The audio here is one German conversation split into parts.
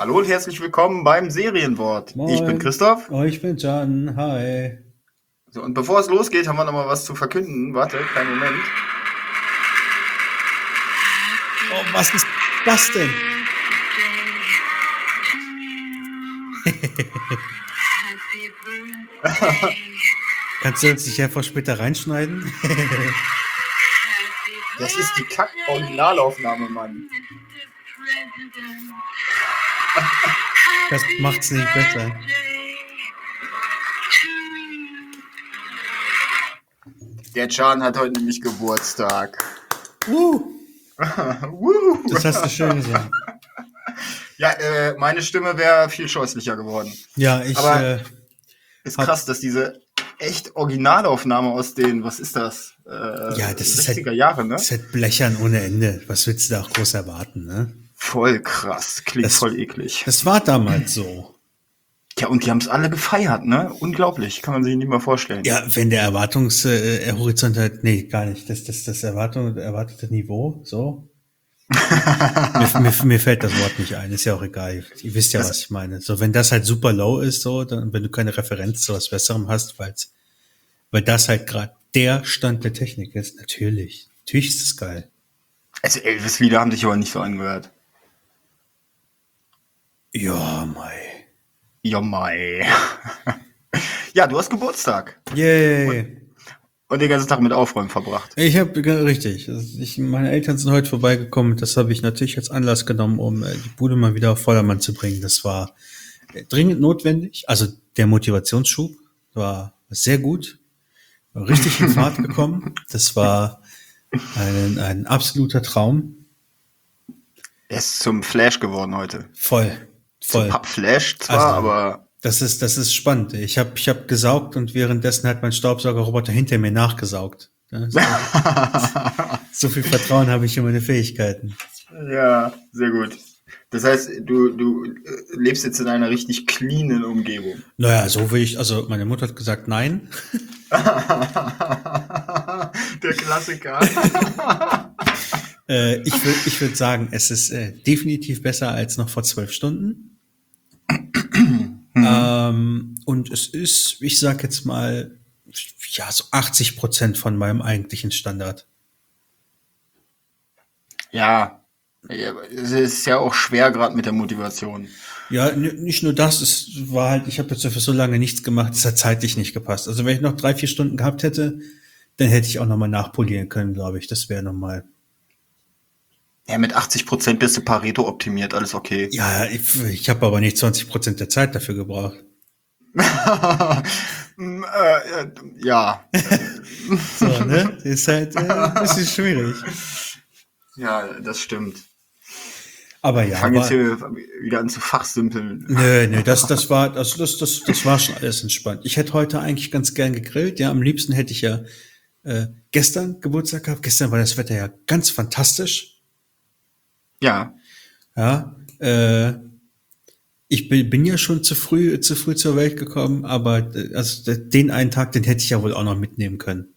Hallo und herzlich willkommen beim Serienwort. Ich bin Moin. Christoph. Oh, ich bin Can. Hi. So, und bevor es losgeht, haben wir noch mal was zu verkünden. Warte, kleinen Moment. Oh, was ist das denn? Kannst du uns nicht einfach später reinschneiden? Das ist die Kack-Originalaufnahme, Mann. Das macht's nicht besser. Der Can hat heute nämlich Geburtstag. Woo, Woo. das hast du schön gesagt. Ja, meine Stimme wäre viel scheußlicher geworden. Ja, ich Aber ist hab, krass, dass diese echt Originalaufnahme aus den, was ist das? ja, das ist 60er Jahre, ne? das ist halt blechern ohne Ende. Was willst du da auch groß erwarten, ne? Voll krass. Klingt Das, voll eklig. das war damals so. Ja, und die haben es alle gefeiert, ne? Unglaublich. Kann man sich nicht mehr vorstellen. Ja, wenn der Erwartungshorizont halt, nee, gar nicht. Das erwartete Niveau, so. Mir fällt das Wort nicht ein, ist ja auch egal. Ihr wisst ja, Das, was ich meine. So, wenn das halt super low ist, so, dann, wenn du keine Referenz zu was Besserem hast, weil das halt gerade der Stand der Technik ist, natürlich. Natürlich ist das geil. also Elvis-Lieder haben sich aber nicht so angehört. Ja, mei. Ja, mei. Ja, du hast Geburtstag. Und, Yay. und den ganzen Tag mit Aufräumen verbracht. Ich habe richtig. Meine Eltern sind heute vorbeigekommen. Das habe ich natürlich als Anlass genommen, um die Bude mal wieder auf Vordermann zu bringen. Das war dringend notwendig. Also der Motivationsschub war sehr gut. War richtig in Fahrt gekommen. Das war ein absoluter Traum. Er ist zum Flash geworden heute. Voll, Zum voll. Pappflash zwar, Also aber das ist spannend. Ich hab gesaugt und währenddessen hat mein Staubsaugerroboter hinter mir nachgesaugt. Ja, so viel Vertrauen habe ich in meine Fähigkeiten. ja, sehr gut. Das heißt, du lebst jetzt in einer richtig cleanen Umgebung. Naja, so will ich, also meine Mutter hat gesagt, nein. Der Klassiker. Ich würd sagen, es ist definitiv besser als noch vor 12 Stunden. Und es ist, ich sag jetzt mal, ja, so 80% von meinem eigentlichen Standard. Ja, es ist ja auch schwer gerade mit der Motivation. Ja, nicht nur das, es war halt, ich habe jetzt für so lange nichts gemacht, es hat zeitlich nicht gepasst. Also wenn ich noch 3, 4 Stunden gehabt hätte, dann hätte ich auch nochmal nachpolieren können, glaube ich. Das wäre nochmal. Ja, mit 80% bist du Pareto optimiert, alles okay. Ja, ich habe aber nicht 20% der Zeit dafür gebraucht. Ja, So, ne? Ist halt ein bisschen schwierig. ja, das stimmt. Aber Wir ja, fangen jetzt hier wieder an zu fachsimpeln. nö, das war schon alles entspannt. Ich hätte heute eigentlich ganz gern gegrillt. Ja, am liebsten hätte ich ja gestern Geburtstag gehabt. Gestern war das Wetter ja ganz fantastisch. Ja, Ja, ich bin ja schon zu früh zur Welt gekommen, aber also den einen Tag, den hätte ich ja wohl auch noch mitnehmen können.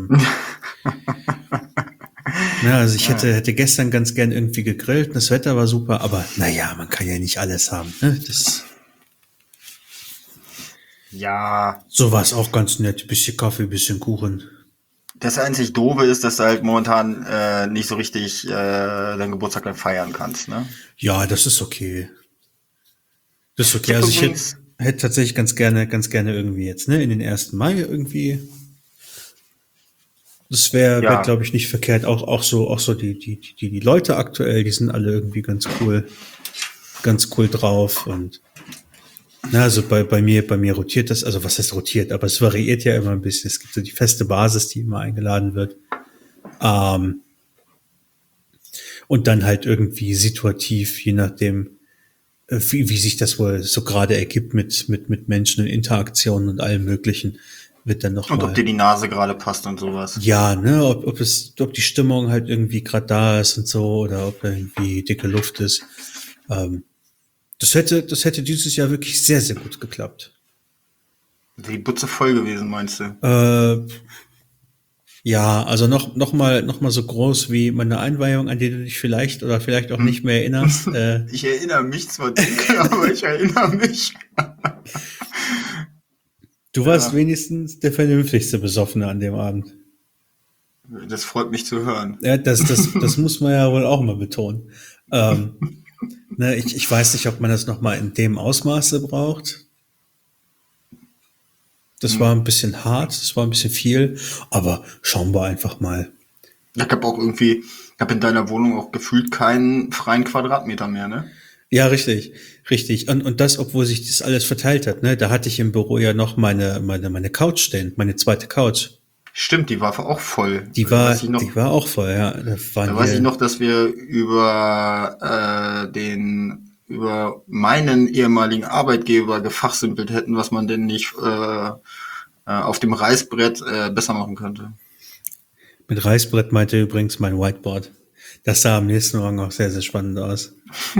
Also ich hätte gestern ganz gern irgendwie gegrillt, das Wetter war super, aber naja, man kann ja nicht alles haben. Ne? ja. So war es auch ganz nett. Bisschen Kaffee, bisschen Kuchen. Das einzig Doofe ist, dass du halt momentan nicht so richtig deinen Geburtstag dann feiern kannst, ne? Ja, das ist okay. Das ist Ich okay. habe Also ich übrigens, hätte tatsächlich ganz gerne irgendwie jetzt, ne, in den 1. Mai irgendwie. Das wäre, ja, glaube ich, nicht verkehrt. Auch so die Leute aktuell, die sind alle irgendwie ganz cool drauf. Und na, also bei mir rotiert das, also was heißt rotiert, aber es variiert ja immer ein bisschen. Es gibt so die feste Basis, die immer eingeladen wird. Ähm, und dann halt irgendwie situativ, je nachdem, wie sich das wohl so gerade ergibt mit Menschen und Interaktionen und allem Möglichen, wird dann und ob nochmal. dir die Nase gerade passt und sowas. Ja, ne, ob die Stimmung halt irgendwie gerade da ist und so, oder ob da irgendwie dicke Luft ist. Ähm, das hätte dieses Jahr wirklich sehr, sehr gut geklappt. Die Butze voll gewesen, meinst du? Äh, Ja, also noch mal so groß wie meine Einweihung, an die du dich vielleicht oder vielleicht auch nicht Hm. mehr erinnerst. Ich erinnere mich zwar dunkel, aber ich erinnere mich. Du warst Ja, wenigstens der vernünftigste Besoffene an dem Abend. das freut mich zu hören. Ja, das muss man ja wohl auch mal betonen. Ähm, ne, ich weiß nicht, ob man das noch mal in dem Ausmaße braucht. Das war Hm. ein bisschen hart, das war ein bisschen viel, aber schauen wir einfach mal. Ich habe auch irgendwie, ich habe in deiner Wohnung auch gefühlt keinen freien Quadratmeter mehr, ne? Ja, richtig, richtig. Und das, obwohl sich das alles verteilt hat, ne? Da hatte ich im Büro ja noch meine Couch stehen, meine zweite Couch. Stimmt, die war auch voll. Da weiß ich noch, Die war auch voll, ja. Da da waren weiß ich wir, noch, dass wir über meinen ehemaligen Arbeitgeber gefachsimpelt hätten, was man denn nicht auf dem Reißbrett besser machen könnte. mit Reißbrett meinte übrigens mein Whiteboard. Das sah am nächsten Morgen auch sehr, sehr spannend aus.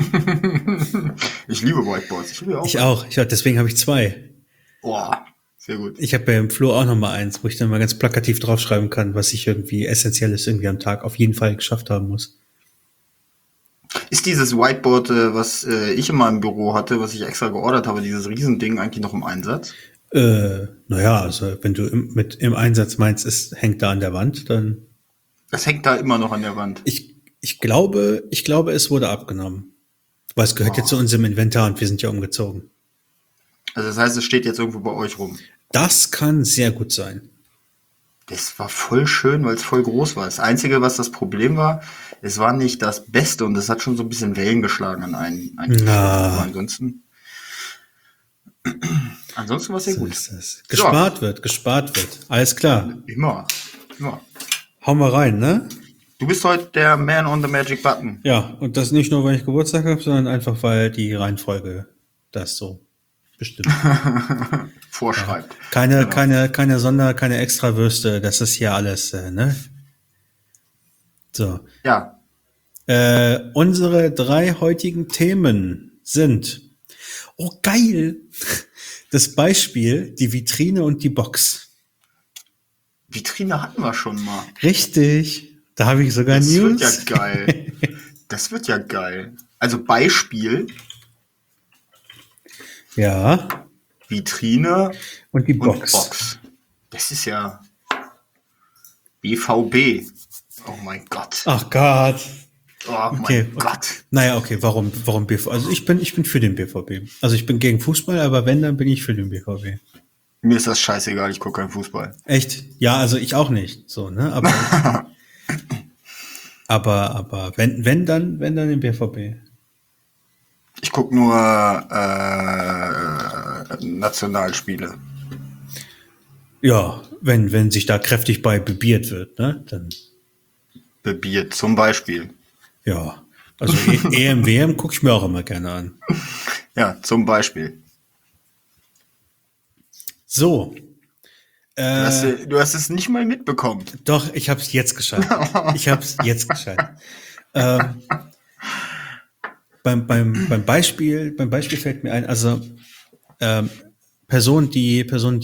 Ich liebe Whiteboards. Ich will auch Ich eins. auch. Deswegen habe ich zwei. Boah, sehr gut. Ich habe ja im Flur auch noch mal eins, wo ich dann mal ganz plakativ draufschreiben kann, was ich irgendwie Essentielles irgendwie am Tag auf jeden Fall geschafft haben muss. Ist dieses Whiteboard, was ich in meinem Büro hatte, was ich extra geordert habe, dieses Riesending eigentlich noch im Einsatz? Naja, also wenn du im Einsatz meinst, es hängt da an der Wand, dann Das hängt da immer noch an der Wand. ich glaube, es wurde abgenommen. Weil es gehört ja zu Oh. unserem Inventar und wir sind ja umgezogen. Also das heißt, es steht jetzt irgendwo bei euch rum. Das kann sehr gut sein. Das war voll schön, weil es voll groß war. Das Einzige, was das Problem war, es war nicht das Beste und es hat schon so ein bisschen Wellen geschlagen an einigen Stellen. Aber Na, ansonsten war es sehr so gut. ist das. So, Gespart wird. Alles klar. immer, immer. Hauen wir rein, ne? Du bist heute der Man on the Magic Button. Ja, und das nicht nur, weil ich Geburtstag habe, sondern einfach, weil die Reihenfolge das so bestimmt. Vorschreibt. Keine, Genau. keine Extrawürste, das ist hier alles, ne? So. Ja, Unsere drei heutigen Themen sind, oh geil, das Beispiel, die Vitrine und die Box. Vitrine hatten wir schon mal. Richtig, da habe ich sogar Das wird ja News. geil. Das wird ja geil. Also Beispiel, Ja, Vitrine und die und Box. Box. Das ist ja BVB. Oh mein Gott. Ach Gott. Oh Okay. mein Gott. Naja, okay, warum BVB? Also ich bin für den BVB. Also ich bin gegen Fußball, aber wenn, dann bin ich für den BVB. Mir ist das scheißegal, ich gucke keinen Fußball. Echt? Ja, also ich auch nicht. So, ne? Aber wenn dann den BVB. Ich gucke nur Nationalspiele. Ja, wenn sich da kräftig bei bebiert wird, ne? Dann Bebiert zum Beispiel. ja. Also EM, WM gucke ich mir auch immer gerne an. Ja, zum Beispiel. So. Du hast es nicht mal mitbekommen. Doch, ich habe es jetzt geschaltet. Beim Beispiel fällt mir ein, also Personen, die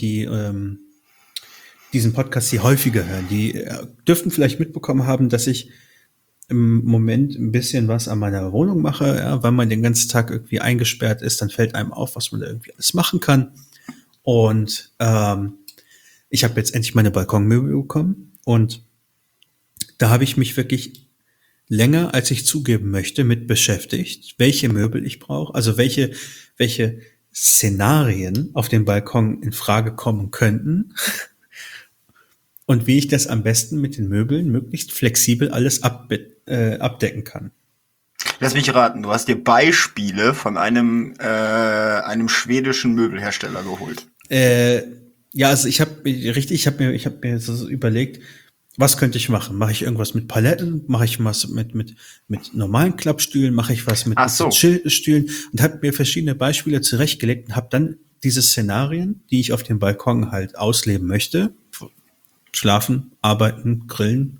diesen Podcast hier häufiger hören, die dürften vielleicht mitbekommen haben, dass ich im Moment ein bisschen was an meiner Wohnung mache, ja, weil man den ganzen Tag irgendwie eingesperrt ist, dann fällt einem auf, was man da irgendwie alles machen kann. Und ich habe jetzt endlich meine Balkonmöbel bekommen und da habe ich mich wirklich länger, als ich zugeben möchte, mit beschäftigt, welche Möbel ich brauche, also welche Szenarien auf dem Balkon in Frage kommen könnten und wie ich das am besten mit den Möbeln möglichst flexibel alles abdecken kann. Lass mich raten, du hast dir Beispiele von einem schwedischen Möbelhersteller geholt. Ja, also ich habe mir so überlegt, was könnte ich machen? Mache ich irgendwas mit Paletten? Mache ich was mit normalen Klappstühlen? Mache ich was mit Ach so. Stühlen? Und habe mir verschiedene Beispiele zurechtgelegt und habe dann diese Szenarien, die ich auf dem Balkon halt ausleben möchte, schlafen, arbeiten, grillen,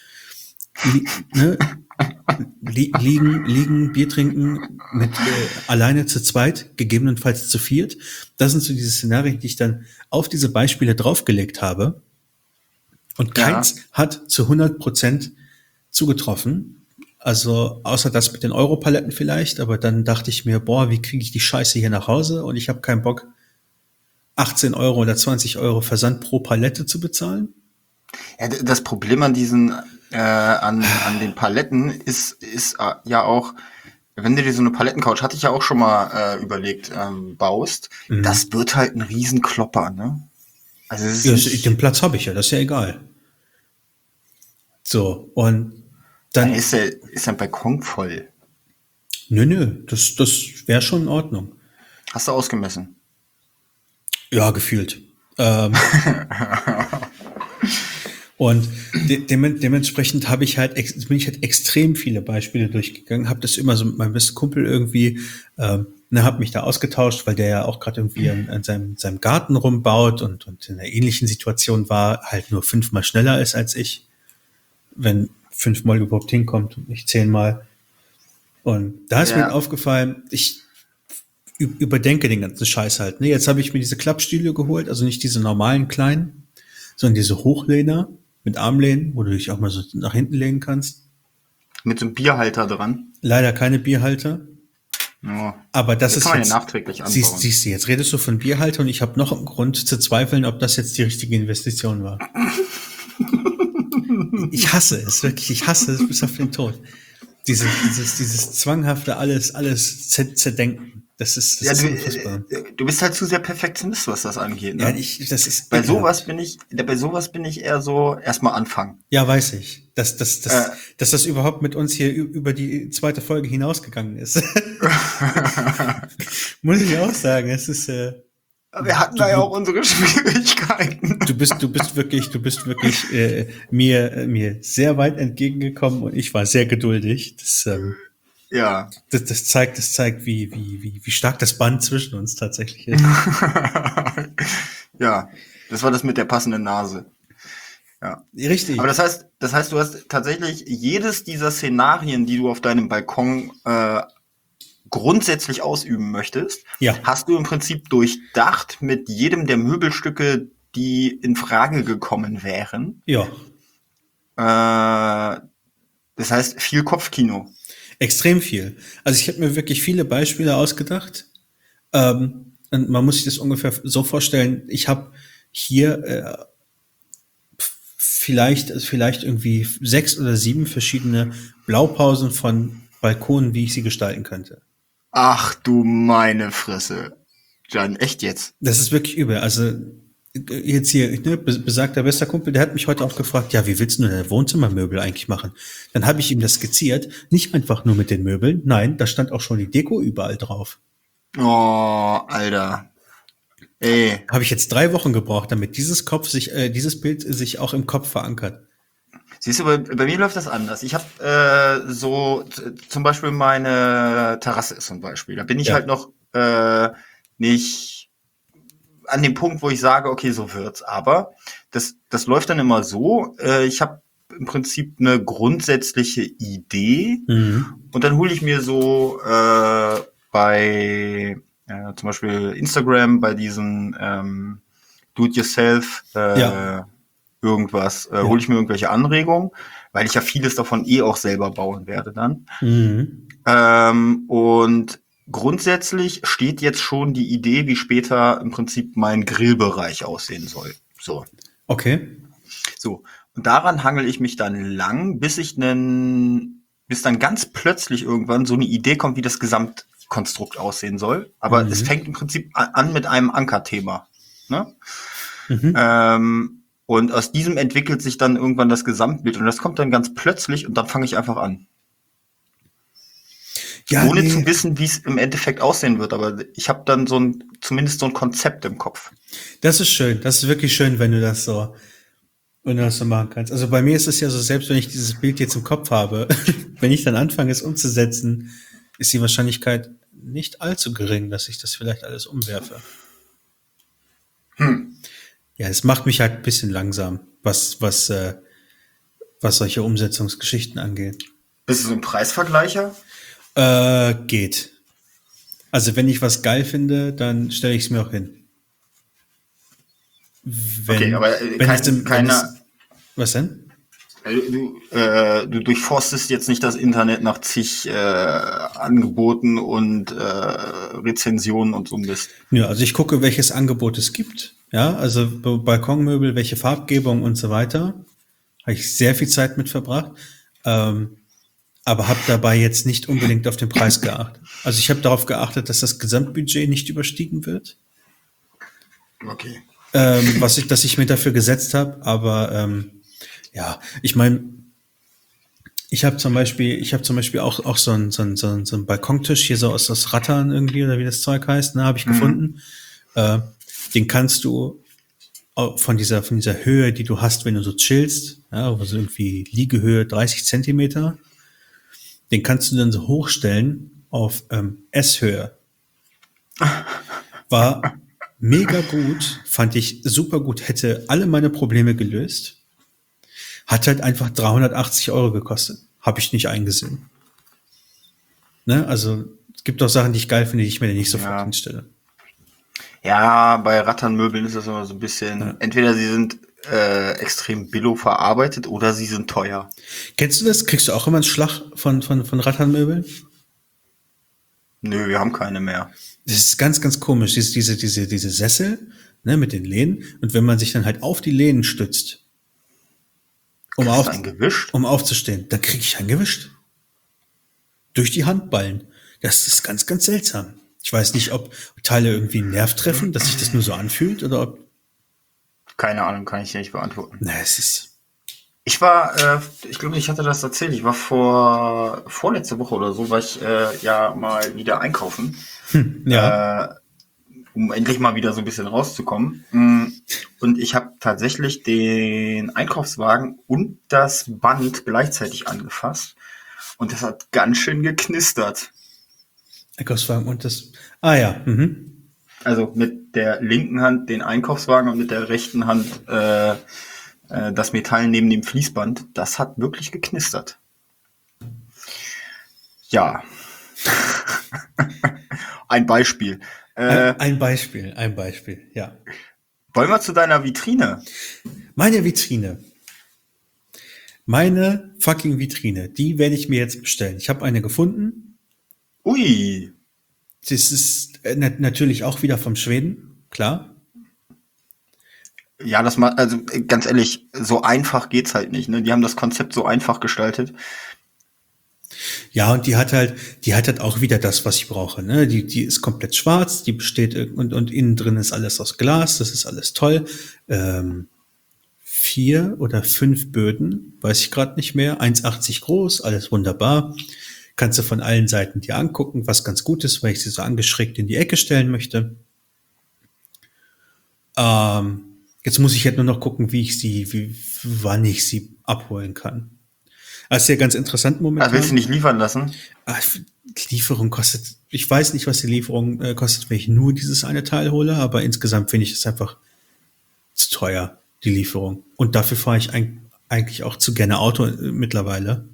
liegen, Bier trinken, mit alleine zu zweit, gegebenenfalls zu viert. Das sind so diese Szenarien, die ich dann auf diese Beispiele draufgelegt habe. Und keins hat zu 100% zugetroffen. Also außer das mit den Europaletten vielleicht, aber dann dachte ich mir, boah, wie kriege ich die Scheiße hier nach Hause? Und ich habe keinen Bock, 18 Euro oder 20 Euro Versand pro Palette zu bezahlen. Ja, das Problem an an den Paletten ist ja auch, wenn du dir so eine Palettencouch, hatte ich ja auch schon mal überlegt, baust, das wird halt ein Riesenklopper, ne? Also es ist Ja, den Platz habe ich ja, das ist ja egal. So, und dann ist ein Balkon voll. Nö, das wäre schon in Ordnung. Hast du ausgemessen? Ja, gefühlt. Und dementsprechend bin ich halt extrem viele Beispiele durchgegangen, habe das immer so mit meinem besten Kumpel irgendwie, habe mich da ausgetauscht, weil der ja auch gerade irgendwie an seinem Garten rumbaut und in einer ähnlichen Situation war, halt nur 5-mal schneller ist als ich, wenn 5-mal überhaupt hinkommt und nicht 10-mal. Und da ist mir aufgefallen, ich überdenke den ganzen Scheiß halt. Ne? Jetzt habe ich mir diese Klappstühle geholt, also nicht diese normalen kleinen, sondern diese Hochlehner mit Armlehnen, wo du dich auch mal so nach hinten lehnen kannst. Mit so einem Bierhalter dran. Leider keine Bierhalter. Ja. Aber das ist kann man jetzt, ja nachträglich anbauen. Siehst du, jetzt redest du von Bierhalter und ich habe noch einen Grund zu zweifeln, ob das jetzt die richtige Investition war. Ich hasse es, wirklich, ich hasse es bis auf den Tod. Dieses zwanghafte alles zerdenken. Das ist unfassbar. Du bist halt zu sehr Perfektionist, was das angeht. Ne? Ja, das ist bei sowas bin ich eher so erstmal anfangen. Ja, weiß ich. Dass das überhaupt mit uns hier über die zweite Folge hinausgegangen ist. Muss ich auch sagen. Es ist wir hatten da ja auch unsere Schwierigkeiten. Du bist wirklich mir sehr weit entgegengekommen und ich war sehr geduldig. Das zeigt, wie stark das Band zwischen uns tatsächlich ist. Ja, das war das mit der passenden Nase. Ja. Richtig. Aber das heißt, du hast tatsächlich jedes dieser Szenarien, die du auf deinem Balkon grundsätzlich ausüben möchtest, hast du im Prinzip durchdacht mit jedem der Möbelstücke, die in Frage gekommen wären. Ja. Das heißt, viel Kopfkino. Extrem viel. Also ich habe mir wirklich viele Beispiele ausgedacht. Und man muss sich das ungefähr so vorstellen, ich habe hier vielleicht irgendwie 6 oder 7 verschiedene Blaupausen von Balkonen, wie ich sie gestalten könnte. Ach du meine Fresse. Jan, echt jetzt? Das ist wirklich übel. Also jetzt hier, ne, besagter bester Kumpel, der hat mich heute auch gefragt, ja, wie willst du deine Wohnzimmermöbel eigentlich machen? Dann habe ich ihm das skizziert, nicht einfach nur mit den Möbeln, nein, da stand auch schon die Deko überall drauf. Oh, Alter. Ey. Habe ich jetzt 3 Wochen gebraucht, damit dieses Bild sich auch im Kopf verankert. Siehst du, bei mir läuft das anders. Ich habe zum Beispiel meine Terrasse ist so ein Beispiel. Da bin ich halt noch nicht an dem Punkt, wo ich sage, okay, so wird's. Aber das läuft dann immer so. Ich habe im Prinzip eine grundsätzliche Idee und dann hole ich mir so bei zum Beispiel Instagram bei diesen Do-it-yourself irgendwas, hole ich mir irgendwelche Anregungen, weil ich ja vieles davon auch selber bauen werde dann. Und grundsätzlich steht jetzt schon die Idee, wie später im Prinzip mein Grillbereich aussehen soll. So. Okay. So. Und daran hangel ich mich dann lang, bis dann ganz plötzlich irgendwann so eine Idee kommt, wie das Gesamtkonstrukt aussehen soll. Aber es fängt im Prinzip an mit einem Ankerthema. Ne? Und aus diesem entwickelt sich dann irgendwann das Gesamtbild. Und das kommt dann ganz plötzlich und dann fange ich einfach an. Ja, ohne zu wissen, wie es im Endeffekt aussehen wird. Aber ich habe dann zumindest so ein Konzept im Kopf. Das ist schön. Das ist wirklich schön, wenn du das so machen kannst. Also bei mir ist es ja so, selbst wenn ich dieses Bild jetzt im Kopf habe, wenn ich dann anfange, es umzusetzen, ist die Wahrscheinlichkeit nicht allzu gering, dass ich das vielleicht alles umwerfe. Ja, es macht mich halt ein bisschen langsam, was solche Umsetzungsgeschichten angeht. Bist du so ein Preisvergleicher? Geht. Also wenn ich was geil finde, dann stelle ich es mir auch hin. Was denn? Du durchforstest jetzt nicht das Internet nach zig Angeboten und Rezensionen und so ein Mist. Ja, also ich gucke, welches Angebot es gibt. Ja, also Balkonmöbel, welche Farbgebung und so weiter. Habe ich sehr viel Zeit mit verbracht. Aber habe dabei jetzt nicht unbedingt auf den Preis geachtet. Also ich habe darauf geachtet, dass das Gesamtbudget nicht überstiegen wird. Okay. Dass ich mir dafür gesetzt habe. Aber ja, ich meine, ich habe zum Beispiel auch so einen Balkontisch hier so aus Rattan irgendwie oder wie das Zeug heißt, ne, habe ich gefunden. Den kannst du von dieser Höhe, die du hast, wenn du so chillst, ja, also irgendwie Liegehöhe 30 Zentimeter, den kannst du dann so hochstellen auf S-Höhe. War mega gut, fand ich super gut, hätte alle meine Probleme gelöst. Hat halt einfach 380 € gekostet. Habe ich nicht eingesehen. Ne? Also es gibt auch Sachen, die ich geil finde, die ich mir nicht sofort hinstelle. Ja, bei Rattanmöbeln ist das immer so ein bisschen, entweder sie sind extrem billo verarbeitet oder sie sind teuer. Kennst du das? Kriegst du auch immer einen Schlag von Rattanmöbeln? Nö, wir haben keine mehr. Das ist ganz, ganz komisch. Diese Sessel, ne, mit den Lehnen. Und wenn man sich dann halt auf die Lehnen stützt, um aufzustehen, dann kriege ich einen gewischt. Durch die Handballen. Das ist ganz, ganz seltsam. Ich weiß nicht, ob Teile irgendwie einen Nerv treffen, dass sich das nur so anfühlt oder ob. Keine Ahnung, kann ich dir nicht beantworten. Na, es ist. Ich glaube, ich hatte das erzählt. Ich war vorletzte Woche oder so, war ich ja mal wieder einkaufen. Ja. Um endlich mal wieder so ein bisschen rauszukommen. Und ich habe tatsächlich den Einkaufswagen und das Band gleichzeitig angefasst. Und das hat ganz schön geknistert. Einkaufswagen und das. Ah ja. Mhm. Also mit der linken Hand den Einkaufswagen und mit der rechten Hand das Metall neben dem Fließband. Das hat wirklich geknistert. Ja. Ein Beispiel. Ein Beispiel, ja. Wollen wir zu deiner Vitrine? Meine Vitrine. Meine fucking Vitrine. Die werde ich mir jetzt bestellen. Ich habe eine gefunden. Ui. Das ist natürlich auch wieder vom Schweden, klar. Ja, also ganz ehrlich, so einfach geht's halt nicht, ne? Die haben das Konzept so einfach gestaltet. Ja, und die hat halt auch wieder das, was ich brauche, ne? Die ist komplett schwarz, die besteht und innen drin ist alles aus Glas, das ist alles toll. 4 oder 5 Böden, weiß ich gerade nicht mehr, 1,80 groß, alles wunderbar. Kannst du von allen Seiten dir angucken, was ganz gut ist, weil ich sie so angeschrägt in die Ecke stellen möchte. Jetzt muss ich halt nur noch gucken, wann ich sie abholen kann. Das ist ja ganz interessant momentan. Willst du nicht liefern lassen? Die Lieferung kostet, ich weiß nicht, was die Lieferung kostet, wenn ich nur dieses eine Teil hole, aber insgesamt finde ich es einfach zu teuer, die Lieferung. Und dafür fahre ich eigentlich auch zu gerne Auto mittlerweile.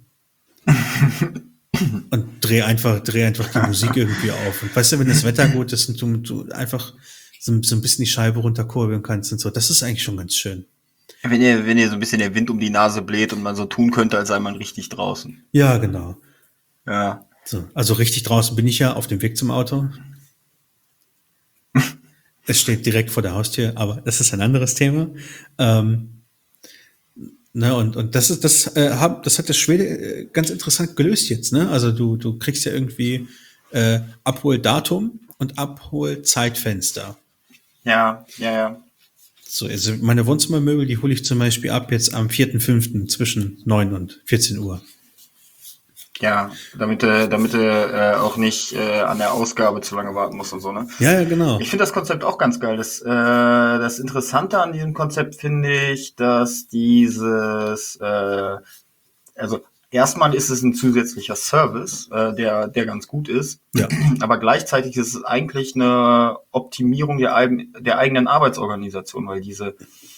Und dreh einfach die Musik irgendwie auf. Und weißt du, wenn das Wetter gut ist und du einfach so ein bisschen die Scheibe runterkurbeln kannst und so, das ist eigentlich schon ganz schön. Wenn ihr so ein bisschen der Wind um die Nase bläht und man so tun könnte, als sei man richtig draußen. Ja, genau. Ja. So, also richtig draußen bin ich ja auf dem Weg zum Auto. Es steht direkt vor der Haustür, aber das ist ein anderes Thema. Ne, und das hat der Schwede ganz interessant gelöst jetzt, ne? Also du kriegst ja irgendwie Abholdatum und Abholzeitfenster. Ja. So, also meine Wohnzimmermöbel, die hole ich zum Beispiel ab jetzt am 4.5. zwischen 9 und 14 Uhr. Ja, damit du auch nicht an der Ausgabe zu lange warten musst und so, ne? Ja, genau. Ich finde das Konzept auch ganz geil. Das Interessante an diesem Konzept finde ich, dass also erstmal ist es ein zusätzlicher Service, der ganz gut ist. Ja. Aber gleichzeitig ist es eigentlich eine Optimierung der eigenen Arbeitsorganisation, weil diese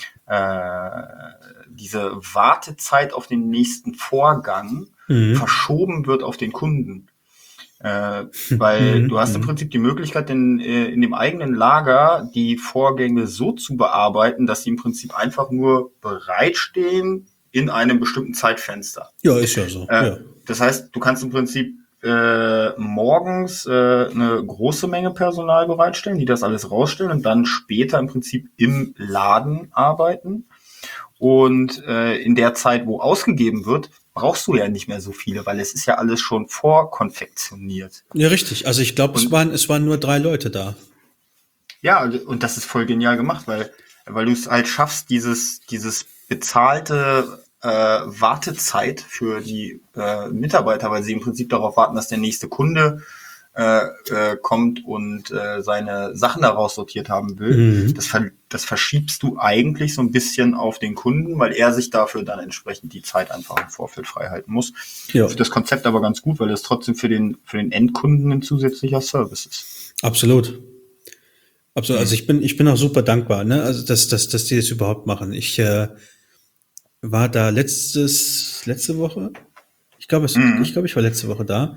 Wartezeit auf den nächsten Vorgang verschoben wird auf den Kunden. Weil du hast im Prinzip die Möglichkeit, in dem eigenen Lager die Vorgänge so zu bearbeiten, dass sie im Prinzip einfach nur bereitstehen, in einem bestimmten Zeitfenster. Ja, ist ja so. Ja. Das heißt, du kannst im Prinzip morgens eine große Menge Personal bereitstellen, die das alles rausstellen und dann später im Prinzip im Laden arbeiten. Und in der Zeit, wo ausgegeben wird, brauchst du ja nicht mehr so viele, weil es ist ja alles schon vorkonfektioniert. Ja, richtig. Also ich glaube, es waren nur 3 Leute da. Ja, und das ist voll genial gemacht, weil du es halt schaffst, dieses bezahlte Wartezeit für die Mitarbeiter, weil sie im Prinzip darauf warten, dass der nächste Kunde kommt und seine Sachen daraus sortiert haben will. Das verschiebst du eigentlich so ein bisschen auf den Kunden, weil er sich dafür dann entsprechend die Zeit einfach im Vorfeld frei halten muss. Ja. Ich finde das Konzept aber ganz gut, weil es trotzdem für den Endkunden ein zusätzlicher Service ist. Absolut. Absolut. Also ich bin auch super dankbar, ne? Also dass die das überhaupt machen. Ich war da letzte Woche. Ich glaube, ich war letzte Woche da.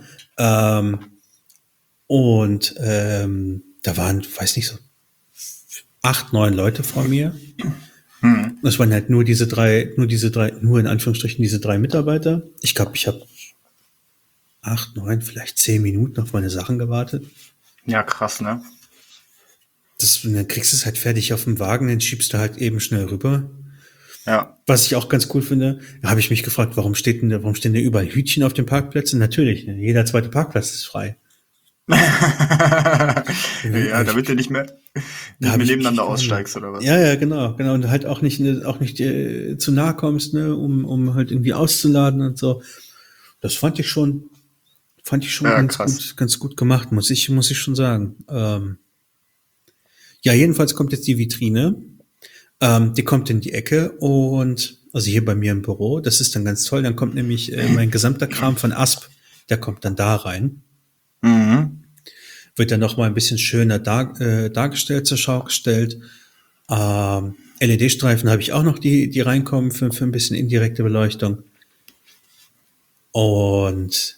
Da waren, weiß nicht, so 8, 9 Leute vor mir. Das waren halt nur in Anführungsstrichen diese 3 Mitarbeiter. Ich glaube, ich habe 8, 9, vielleicht 10 Minuten auf meine Sachen gewartet. Ja, krass, ne? Dann kriegst du es halt fertig auf dem Wagen, dann schiebst du halt eben schnell rüber. Ja. Was ich auch ganz cool finde, da habe ich mich gefragt, warum stehen da überall Hütchen auf den Parkplätzen? Natürlich, ne? Jeder zweite Parkplatz ist frei. Ja, damit du nicht mehr nebeneinander aussteigst, oder was? Ja, genau. Und halt auch nicht zu nahe kommst, ne, um halt irgendwie auszuladen und so. Das fand ich schon ja, ganz gut gemacht, muss ich schon sagen. Ja, jedenfalls kommt jetzt die Vitrine. Die kommt in die Ecke und, also hier bei mir im Büro, das ist dann ganz toll. Dann kommt nämlich mein gesamter Kram von Asp, der kommt dann da rein. Wird dann noch mal ein bisschen schöner dargestellt, zur Schau gestellt. LED-Streifen habe ich auch noch, die reinkommen für ein bisschen indirekte Beleuchtung. Und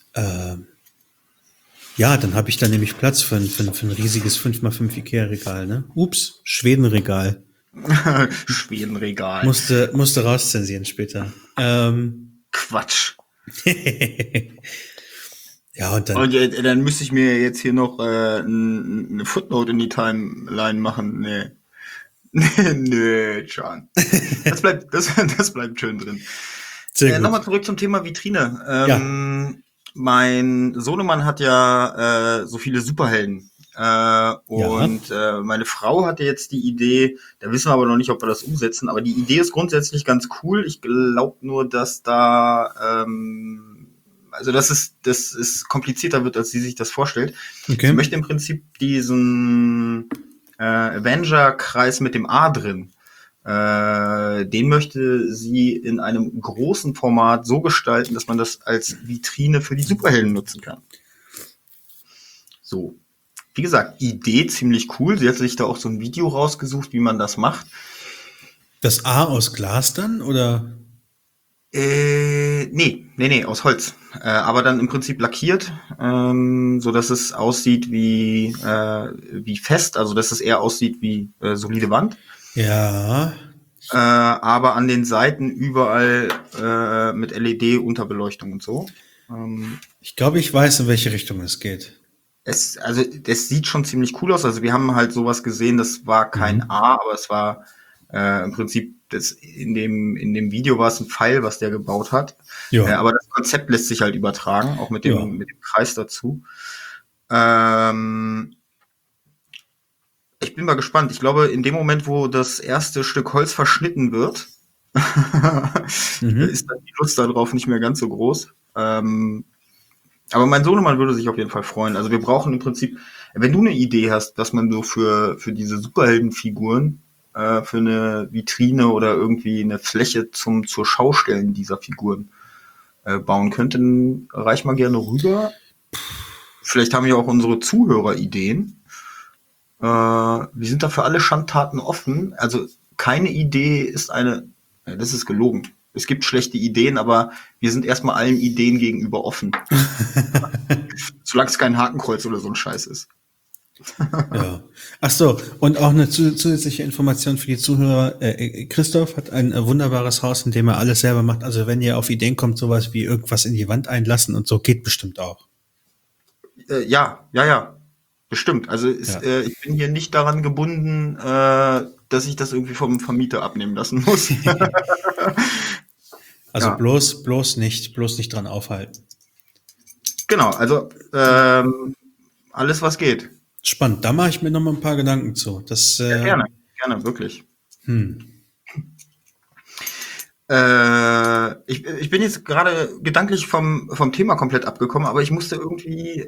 ja, dann habe ich da nämlich Platz für ein riesiges 5x5 Ikea-Regal, ne? Ups, Schwedenregal. Schwedenregal. Musste rauszensieren später. Quatsch. Ja, und dann müsste ich mir jetzt hier noch eine Footnote in die Timeline machen. Nee. Nö, John. Das bleibt schön drin. Nochmal zurück zum Thema Vitrine. Mein Sohnemann hat ja so viele Superhelden. Meine Frau hatte jetzt die Idee, da wissen wir aber noch nicht, ob wir das umsetzen, aber die Idee ist grundsätzlich ganz cool. Ich glaube nur, dass da dass es komplizierter wird, als sie sich das vorstellt. Okay. Sie möchte im Prinzip diesen Avenger-Kreis mit dem A drin. Den möchte sie in einem großen Format so gestalten, dass man das als Vitrine für die Superhelden nutzen kann. So. Wie gesagt, Idee ziemlich cool. Sie hat sich da auch so ein Video rausgesucht, wie man das macht. Das A aus Glas dann, oder? Nee, aus Holz. Aber dann im Prinzip lackiert, so dass es aussieht wie fest, also dass es eher aussieht wie solide Wand. Ja. Aber an den Seiten überall mit LED-Unterbeleuchtung und so. Ich glaube, ich weiß, in welche Richtung es geht. Das sieht schon ziemlich cool aus. Also wir haben halt sowas gesehen, das war kein A, aber es war im Prinzip in dem Video war es ein Pfeil, was der gebaut hat. Ja. Aber das Konzept lässt sich halt übertragen, auch mit dem Kreis dazu. Ich bin mal gespannt. Ich glaube, in dem Moment, wo das erste Stück Holz verschnitten wird, ist dann die Lust darauf nicht mehr ganz so groß. Aber mein Sohnemann würde sich auf jeden Fall freuen. Also wir brauchen im Prinzip, wenn du eine Idee hast, dass man so für diese Superheldenfiguren für eine Vitrine oder irgendwie eine Fläche zur Schaustellen dieser Figuren bauen könnte, dann reich mal gerne rüber. Vielleicht haben ja auch unsere Zuhörer Ideen. Wir sind da für alle Schandtaten offen. Also keine Idee ist das ist gelogen. Es gibt schlechte Ideen, aber wir sind erstmal allen Ideen gegenüber offen. Solange es kein Hakenkreuz oder so ein Scheiß ist. Ja. Ach so, und auch eine zusätzliche Information für die Zuhörer. Christoph hat ein wunderbares Haus, in dem er alles selber macht. Also wenn ihr auf Ideen kommt, sowas wie irgendwas in die Wand einlassen und so, geht bestimmt auch. Ja, bestimmt. Also Ja. ich bin hier nicht daran gebunden, dass ich das irgendwie vom Vermieter abnehmen lassen muss. Also Ja, bloß nicht dran aufhalten. genau. Also alles, was geht. Spannend. Da mache ich mir noch mal ein paar Gedanken zu. Das, Ja, gerne, wirklich. hm. Ich bin jetzt gerade gedanklich vom Thema komplett abgekommen, aber ich musste irgendwie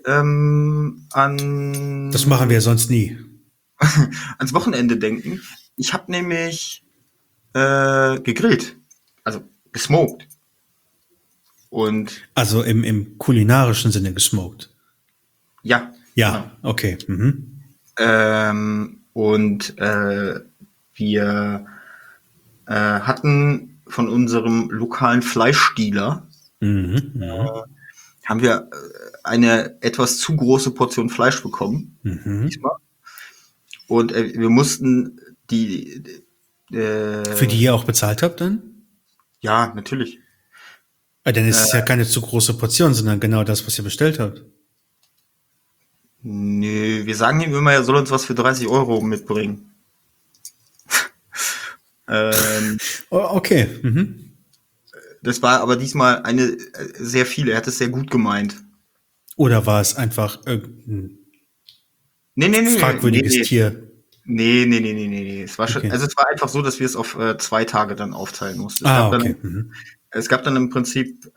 Das machen wir sonst nie. ans Wochenende denken. Ich habe nämlich gegrillt, also gesmoked. Und Also im kulinarischen Sinne gesmoked. ja, genau. Ja, okay. Mhm. Und wir hatten von unserem lokalen Fleischdealer Mhm. Mhm. haben wir eine etwas zu große Portion Fleisch bekommen Mhm. diesmal. Und wir mussten die Für die ihr auch bezahlt habt dann? ja, natürlich. Dann ist es ja keine zu große Portion, sondern genau das, was ihr bestellt habt. Nö, wir sagen ihm immer, er soll uns was für 30 € mitbringen. Ähm, Oh, okay. Mhm. Das war aber diesmal eine sehr viel. Er hat es sehr gut gemeint. Oder war es einfach irgendein fragwürdiges Nee. Tier? Nee. Es war schon, Okay. also es war einfach so, dass wir es auf 2 Tage dann aufteilen mussten. Okay. Mhm. Es gab dann im Prinzip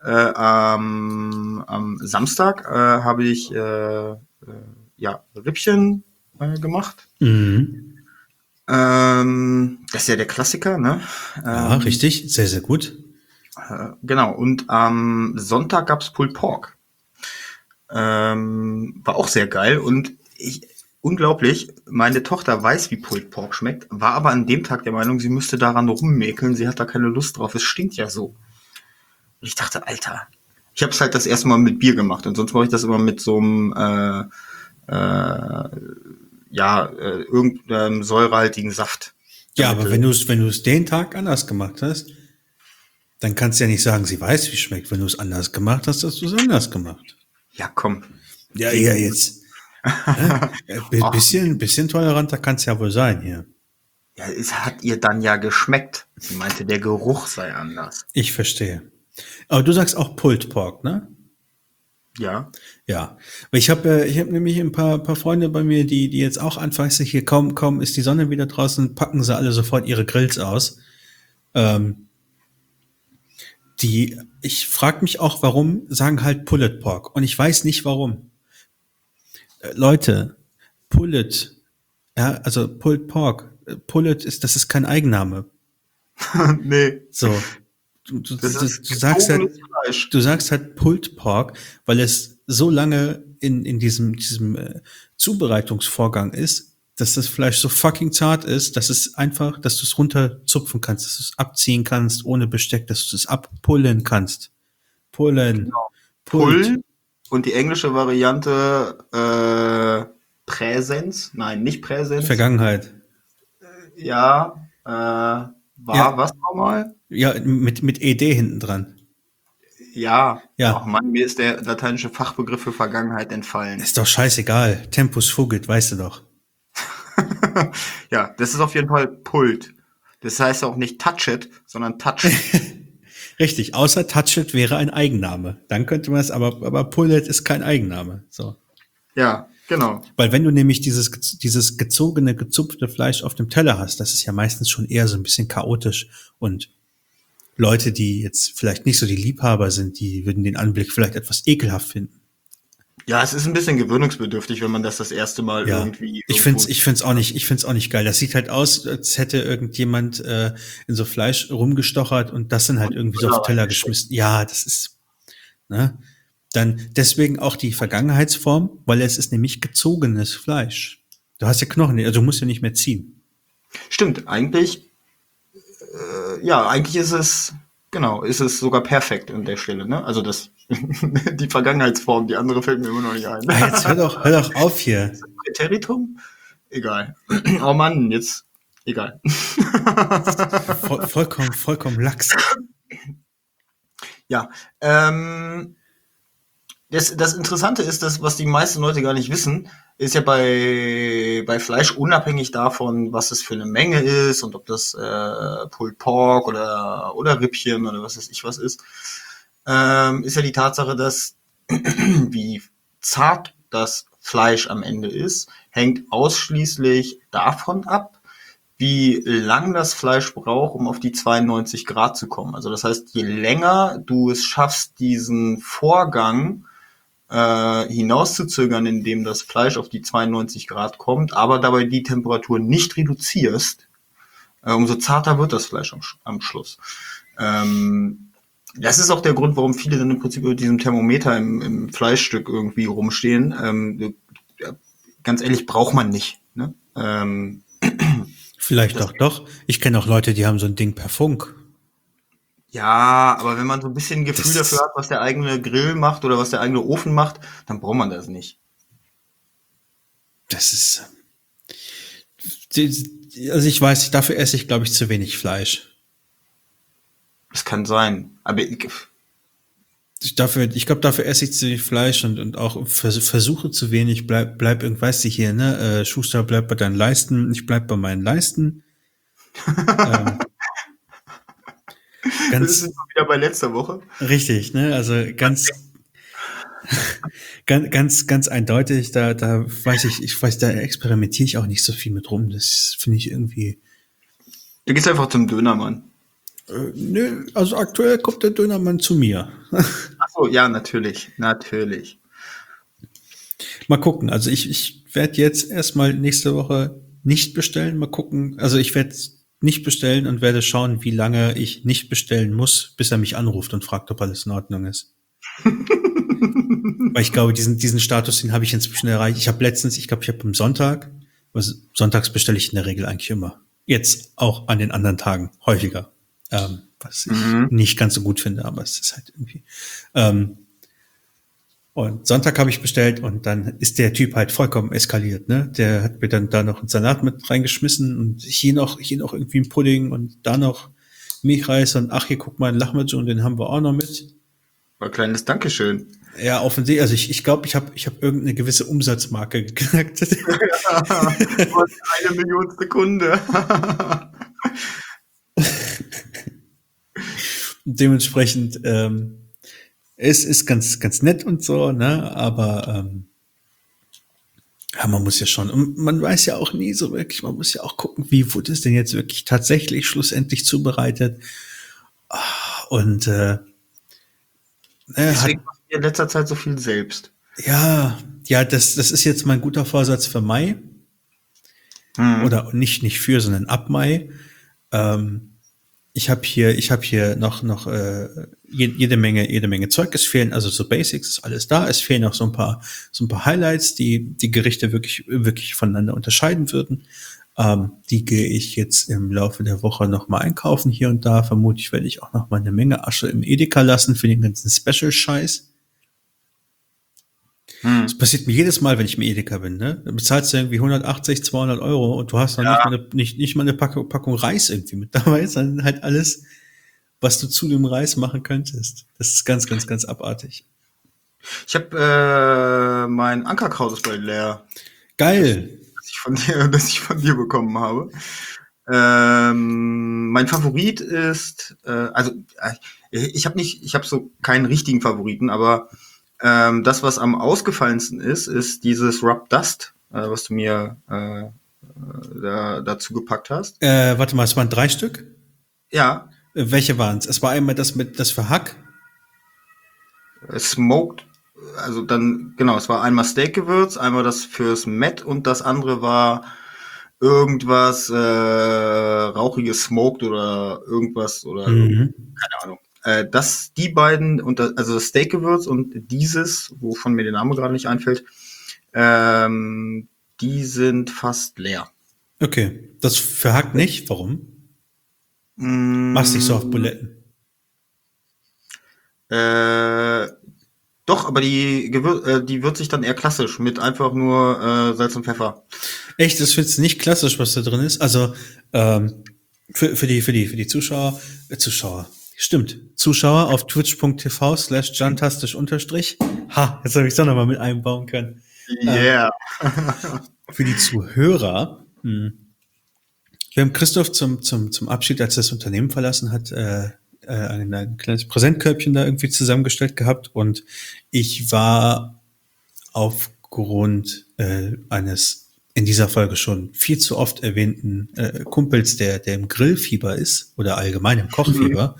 am Samstag habe ich ja Rippchen gemacht. Mhm. Das ist ja der Klassiker, ne? Ja, richtig. Sehr, sehr gut. Genau. Und am Sonntag gab's Pulled Pork. War auch sehr geil und unglaublich, meine Tochter weiß, wie Pulled Pork schmeckt, war aber an dem Tag der Meinung, sie müsste daran rummäkeln, sie hat da keine Lust drauf, es stinkt ja so. Und ich dachte, Alter, ich habe es halt das erste Mal mit Bier gemacht und sonst mache ich das immer mit so einem irgendeinem säurehaltigen Saft. Ja, Damit, aber wenn du es den Tag anders gemacht hast, dann kannst du ja nicht sagen, sie weiß, wie es schmeckt. Wenn du es anders gemacht hast, hast du es anders gemacht. ja, komm. Ja, jetzt. Ne? Ach, Bisschen toleranter kann es ja wohl sein hier. ja, es hat ihr dann ja geschmeckt. Sie meinte, der Geruch sei anders. Ich verstehe. Aber du sagst auch Pulled Pork, ne? Ja. Ja. Weil ich hab nämlich ein paar Freunde bei mir, die jetzt auch anfangen, hier kaum ist die Sonne wieder draußen, packen sie alle sofort ihre Grills aus. Ähm, ich frage mich auch, warum, sagen halt Pulled Pork. Und ich weiß nicht warum. Leute, Pullet, ja, also Pulled Pork, Pullet das ist kein Eigenname. Nee, So, du das ist sagst halt, gezogenes Fleisch. du sagst halt Pulled Pork, weil es so lange in diesem Zubereitungsvorgang ist, dass das Fleisch so fucking zart ist, dass es einfach, dass du es runterzupfen kannst, dass du es abziehen kannst ohne Besteck, dass du es abpullen kannst. Pullen, Pulled, Pull und die englische Variante Präsenz. Nein, nicht Präsenz. Vergangenheit. Ja, war Ja, was nochmal? ja, mit ED hinten dran. Ja. Ach Ja, Mann, mir ist der lateinische Fachbegriff für Vergangenheit entfallen. ist doch scheißegal. Tempus fugit, weißt du doch. Ja, das ist auf jeden Fall Pult. Das heißt auch nicht touch it, sondern touched. Richtig, außer Touchet wäre ein Eigenname. Dann könnte man es, aber Pullet ist kein Eigenname. So. Ja, genau. Weil wenn du nämlich dieses gezogene, gezupfte Fleisch auf dem Teller hast, das ist ja meistens schon eher so ein bisschen chaotisch. Und Leute, die jetzt vielleicht nicht so die Liebhaber sind, die würden den Anblick vielleicht etwas ekelhaft finden. Ja, es ist ein bisschen gewöhnungsbedürftig, wenn man das erste Mal Ja, irgendwie ich irgendwo. find's auch nicht geil. Das sieht halt aus, als hätte irgendjemand in so Fleisch rumgestochert und das dann halt irgendwie so auf den Teller geschmissen. Ja, das ist, ne? Dann deswegen auch die Vergangenheitsform, weil es ist nämlich gezogenes Fleisch. Du hast ja Knochen, also du musst ja nicht mehr ziehen. Stimmt, eigentlich, ja, eigentlich ist es sogar perfekt an der Stelle, ne? Also die Vergangenheitsform, die andere fällt mir immer noch nicht ein. Ah, jetzt hör doch auf hier. Präteritum? Egal. Oh Mann, jetzt. Egal. Vollkommen lax. Ja. Das Interessante ist, dass, was die meisten Leute gar nicht wissen, ist ja bei Fleisch unabhängig davon, was es für eine Menge ist und ob das Pulled Pork oder Rippchen oder was weiß ich was ist ja die Tatsache, dass wie zart das Fleisch am Ende ist, hängt ausschließlich davon ab, wie lang das Fleisch braucht, um auf die 92 Grad zu kommen. Also das heißt, je länger du es schaffst, diesen Vorgang hinauszuzögern, indem das Fleisch auf die 92 Grad kommt, aber dabei die Temperatur nicht reduzierst, umso zarter wird das Fleisch am Schluss. Das ist auch der Grund, warum viele dann im Prinzip über diesem Thermometer im Fleischstück irgendwie rumstehen. Ganz ehrlich, braucht man nicht. Ne? Vielleicht doch. Ich kenne auch Leute, die haben so ein Ding per Funk. Ja, aber wenn man so ein bisschen Gefühl dafür hat, was der eigene Grill macht oder was der eigene Ofen macht, dann braucht man das nicht. Das ist. Also ich weiß nicht, dafür esse ich, glaube ich, zu wenig Fleisch. Das kann sein. Aber ich glaube, dafür esse ich zu wenig Fleisch und auch versuche zu wenig, bleib weißt du hier, ne? Schuster, bleib bei deinen Leisten, ich bleib bei meinen Leisten. Das ist wieder bei letzter Woche. Richtig, ne? Also ganz eindeutig, da weiß, da experimentiere ich auch nicht so viel mit rum. Das finde ich irgendwie. Du gehst einfach zum Dönermann. Nö, also aktuell kommt der Dönermann zu mir. Ach so, ja, natürlich. Mal gucken. Also ich werde jetzt erstmal nächste Woche nicht bestellen. Mal gucken. Also ich werde nicht bestellen und werde schauen, wie lange ich nicht bestellen muss, bis er mich anruft und fragt, ob alles in Ordnung ist. Weil ich glaube, diesen Status, den habe ich inzwischen erreicht. Ich habe am Sonntag, also sonntags bestelle ich in der Regel eigentlich immer. Jetzt auch an den anderen Tagen häufiger. Was ich nicht ganz so gut finde, aber es ist halt irgendwie. Und Sonntag habe ich bestellt und dann ist der Typ halt vollkommen eskaliert, ne? Der hat mir dann da noch einen Salat mit reingeschmissen und hier noch irgendwie ein Pudding und da noch Milchreis und ach, hier guck mal, ein Lahmacun und den haben wir auch noch mit. Ein kleines Dankeschön. Ja, offensichtlich, also ich glaube, ich hab irgendeine gewisse Umsatzmarke geknackt. Ja, 1 Million Kunde. Dementsprechend, es ist ganz nett und so, ne? Aber ja, man muss ja schon, und man weiß ja auch nie so wirklich, man muss ja auch gucken, wie wurde es denn jetzt wirklich tatsächlich schlussendlich zubereitet. Und deswegen mache ich in letzter Zeit so viel selbst. Ja, das ist jetzt mein guter Vorsatz für Mai. Oder nicht für, sondern ab Mai. Ich habe hier noch jede Menge Zeug. Es fehlen also so Basics, ist alles da. Es fehlen noch so ein paar Highlights, die Gerichte wirklich voneinander unterscheiden würden. Die gehe ich jetzt im Laufe der Woche noch mal einkaufen hier und da. Vermutlich werde ich auch noch mal eine Menge Asche im Edeka lassen für den ganzen Special-Scheiß. Das passiert mir jedes Mal, wenn ich im Edeka bin, ne? Da bezahlst du irgendwie 180, 200 Euro und du hast noch nicht mal eine Packung Reis irgendwie mit dabei, sondern halt alles, was du zu dem Reis machen könntest. Das ist ganz abartig. Ich habe mein Ankerkraut ist bald leer. Geil. Das ich von dir bekommen habe. Mein Favorit ist, ich habe so keinen richtigen Favoriten, aber das, was am ausgefallensten ist dieses Rub Dust, was du mir dazu gepackt hast. Warte mal, es waren 3 Stück? Ja. Welche waren es? Es war einmal das für Hack. Smoked, also dann, genau, es war einmal Steakgewürz, einmal das fürs Met und das andere war irgendwas rauchiges Smoked oder irgendwas oder keine Ahnung. Die beiden, also das Steakgewürz und dieses, wovon mir der Name gerade nicht einfällt, die sind fast leer. Okay, das für Hack nicht. Warum? Machst dich so auf Buletten? Doch, aber die würze ich dann eher klassisch mit einfach nur Salz und Pfeffer. Echt, das findest du nicht klassisch, was da drin ist? Also, für die Zuschauer. Stimmt. Zuschauer auf twitch.tv/jantastisch unterstrich. Ha, jetzt habe ich es doch nochmal mit einbauen können. Yeah. Für die Zuhörer, wir haben Christoph zum Abschied, als er das Unternehmen verlassen hat, ein kleines Präsentkörbchen da irgendwie zusammengestellt gehabt und ich war aufgrund eines in dieser Folge schon viel zu oft erwähnten Kumpels, der im Grillfieber ist oder allgemein im Kochfieber,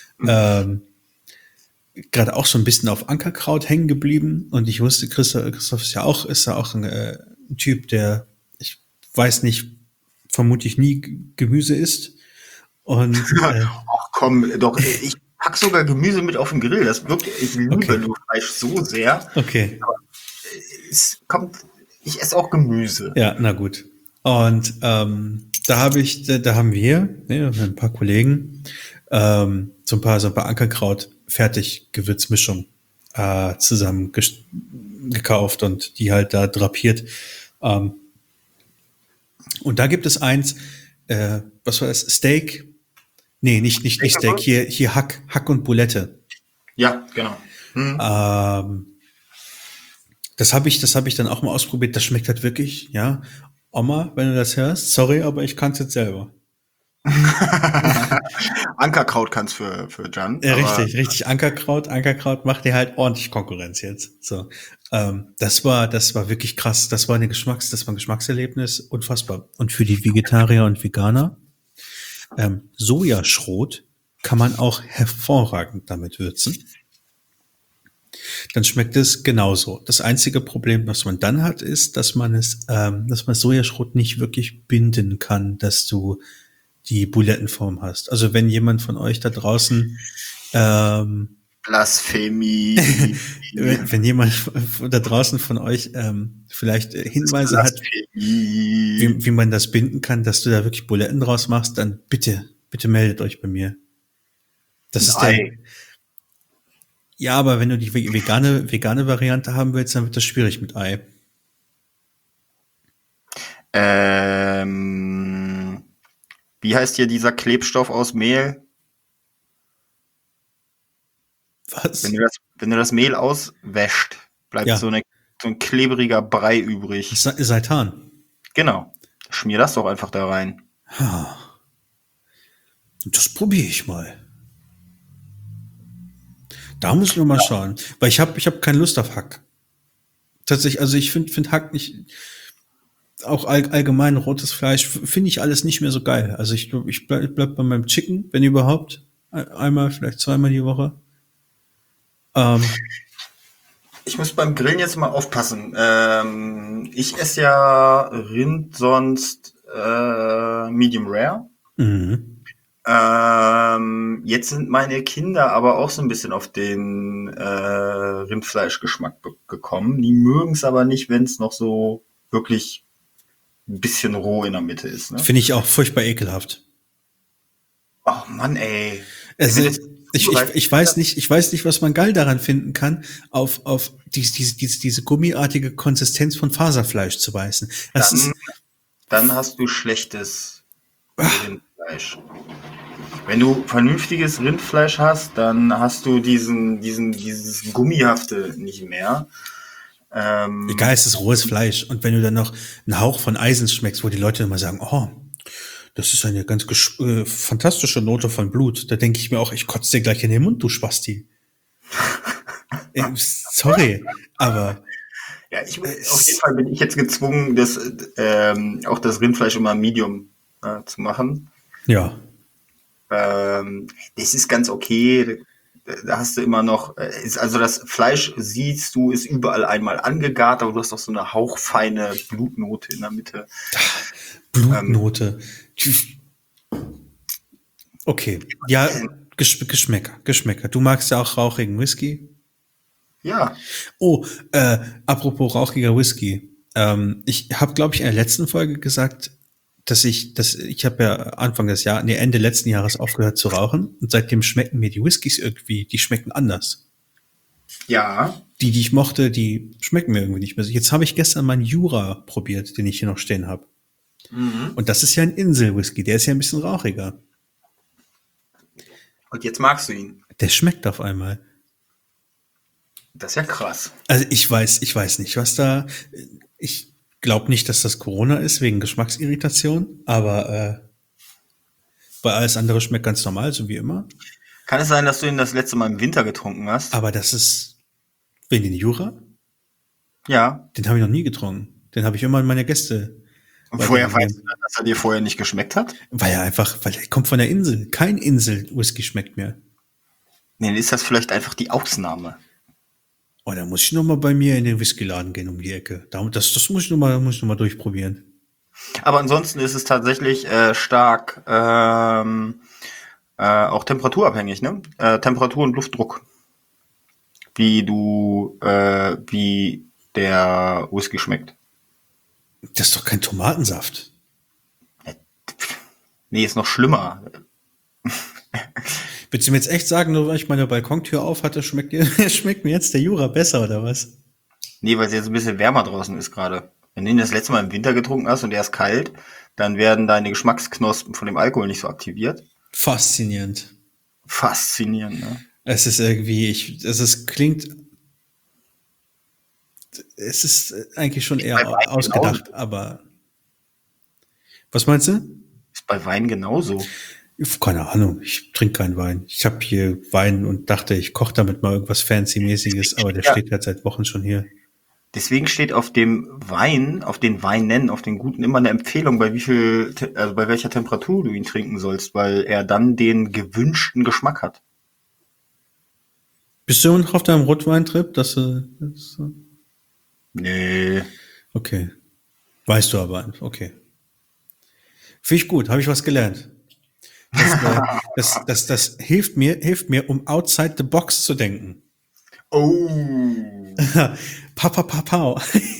gerade auch so ein bisschen auf Ankerkraut hängen geblieben und ich wusste, Christoph ist ja auch ein Typ, der, ich weiß nicht, vermutlich nie Gemüse isst und Ach komm, doch, ich pack sogar Gemüse mit auf den Grill. Das wirkt, ich liebe nur Fleisch so sehr. okay. Es kommt, ich esse auch Gemüse. Ja, na gut. Und da haben wir, ne, ein paar Kollegen, so ein paar Ankerkraut fertig Gewürzmischung zusammen gekauft und die halt da drapiert. Und da gibt es eins, was war das? Steak? Nee, nicht Steak, hier Hack und Boulette. Ja, genau. Das habe ich dann auch mal ausprobiert. Das schmeckt halt wirklich, ja. Oma, wenn du das hörst, sorry, aber ich kann es jetzt selber. Ankerkraut kann's für Jan. Richtig. Ankerkraut macht dir halt ordentlich Konkurrenz jetzt. So, das war wirklich krass. Das war ein Geschmackserlebnis, unfassbar. Und für die Vegetarier und Veganer, Sojaschrot kann man auch hervorragend damit würzen. Dann schmeckt es genauso. Das einzige Problem, was man dann hat, ist, dass man Sojaschrot nicht wirklich binden kann, dass du die Bulettenform hast. Also wenn jemand von euch da draußen Blasphemie. wenn jemand da draußen von euch vielleicht Hinweise hat, wie man das binden kann, dass du da wirklich Buletten draus machst, dann bitte meldet euch bei mir. Das ist ja, aber wenn du die vegane Variante haben willst, dann wird das schwierig mit Ei. Wie heißt hier dieser Klebstoff aus Mehl? Was? Wenn du das Mehl auswäscht, bleibt so ein klebriger Brei übrig. Seitan. Genau. Schmier das doch einfach da rein. Das probiere ich mal. Da müssen wir mal schauen. Weil ich hab keine Lust auf Hack. Tatsächlich, also ich finde Hack nicht, auch allgemein rotes Fleisch, finde ich alles nicht mehr so geil. Also ich bleib bei meinem Chicken, wenn überhaupt. Einmal, vielleicht zweimal die Woche. Ich muss beim Grillen jetzt mal aufpassen. Ich esse ja Rind sonst Medium Rare. Jetzt sind meine Kinder aber auch so ein bisschen auf den Rindfleischgeschmack gekommen. Die mögen es aber nicht, wenn es noch so wirklich ein bisschen roh in der Mitte ist. Ne? Finde ich auch furchtbar ekelhaft. Oh Mann, ey. Also, ich weiß nicht, was man geil daran finden kann, auf diese gummiartige Konsistenz von Faserfleisch zu beißen. Dann hast du schlechtes Rindfleisch. Wenn du vernünftiges Rindfleisch hast, dann hast du dieses Gummihafte nicht mehr. Egal, es ist rohes Fleisch. Und wenn du dann noch einen Hauch von Eisen schmeckst, wo die Leute immer sagen, oh, das ist eine ganz fantastische Note von Blut. Da denke ich mir auch, ich kotze dir gleich in den Mund, du Spasti. Sorry, aber... Ja, auf jeden Fall bin ich jetzt gezwungen, auch das Rindfleisch immer Medium zu machen. Ja. Das ist ganz okay. Da hast du immer noch, also das Fleisch siehst du, ist überall einmal angegart, aber du hast auch so eine hauchfeine Blutnote in der Mitte. Blutnote. Okay. Ja, Geschmäcker. Du magst ja auch rauchigen Whisky? Ja. Oh, apropos rauchiger Whisky. Ich habe, glaube ich, in der letzten Folge gesagt, ich habe ja Ende letzten Jahres aufgehört zu rauchen und seitdem schmecken mir die Whiskys irgendwie, die schmecken anders. Ja. Die ich mochte, die schmecken mir irgendwie nicht mehr. Jetzt habe ich gestern meinen Jura probiert, den ich hier noch stehen habe. Mhm. Und das ist ja ein Insel-Whisky, der ist ja ein bisschen rauchiger. Und jetzt magst du ihn. Der schmeckt auf einmal. Das ist ja krass. Also ich weiß nicht, was da. Ich glaube nicht, dass das Corona ist wegen Geschmacksirritation, aber weil alles andere schmeckt ganz normal, so wie immer. Kann es sein, dass du ihn das letzte Mal im Winter getrunken hast? Aber das ist wegen den Jura, Ja. den habe ich noch nie getrunken. Den habe ich immer an meine Gäste Und woher weißt du weitergegeben. dann, dass er dir vorher nicht geschmeckt hat? Weil er kommt von der Insel. Kein Insel-Whisky schmeckt mir. Nee, dann ist das vielleicht einfach die Ausnahme. Oh, da muss ich noch mal bei mir in den Whiskyladen gehen um die Ecke. Das muss ich noch mal durchprobieren. Aber ansonsten ist es tatsächlich stark auch temperaturabhängig, ne? Temperatur und Luftdruck. Wie der Whisky schmeckt. Das ist doch kein Tomatensaft. Nee, ist noch schlimmer. Willst du mir jetzt echt sagen, nur weil ich meine Balkontür auf hatte, schmeckt mir jetzt der Jura besser oder was? Nee, weil es jetzt ein bisschen wärmer draußen ist gerade. Wenn du ihn das letzte Mal im Winter getrunken hast und der ist kalt, dann werden deine Geschmacksknospen von dem Alkohol nicht so aktiviert. Faszinierend. Faszinierend, ne? Es ist irgendwie, es ist eigentlich schon Bei eher Wein genauso. ausgedacht, aber was meinst du? Ist bei Wein genauso. Keine Ahnung, ich trinke keinen Wein. Ich habe hier Wein und dachte, ich koche damit mal irgendwas Fancy-mäßiges, aber der Ja, steht halt seit Wochen schon hier. deswegen steht auf dem Wein, auf den Weinen, auf den guten immer eine Empfehlung, also bei welcher Temperatur du ihn trinken sollst, weil er dann den gewünschten Geschmack hat. Bist du immer noch auf deinem Rotweintrip? Nee. Okay. Weißt du aber, okay. Finde ich gut, habe ich was gelernt. Das hilft mir, um outside the box zu denken. Oh. Pau.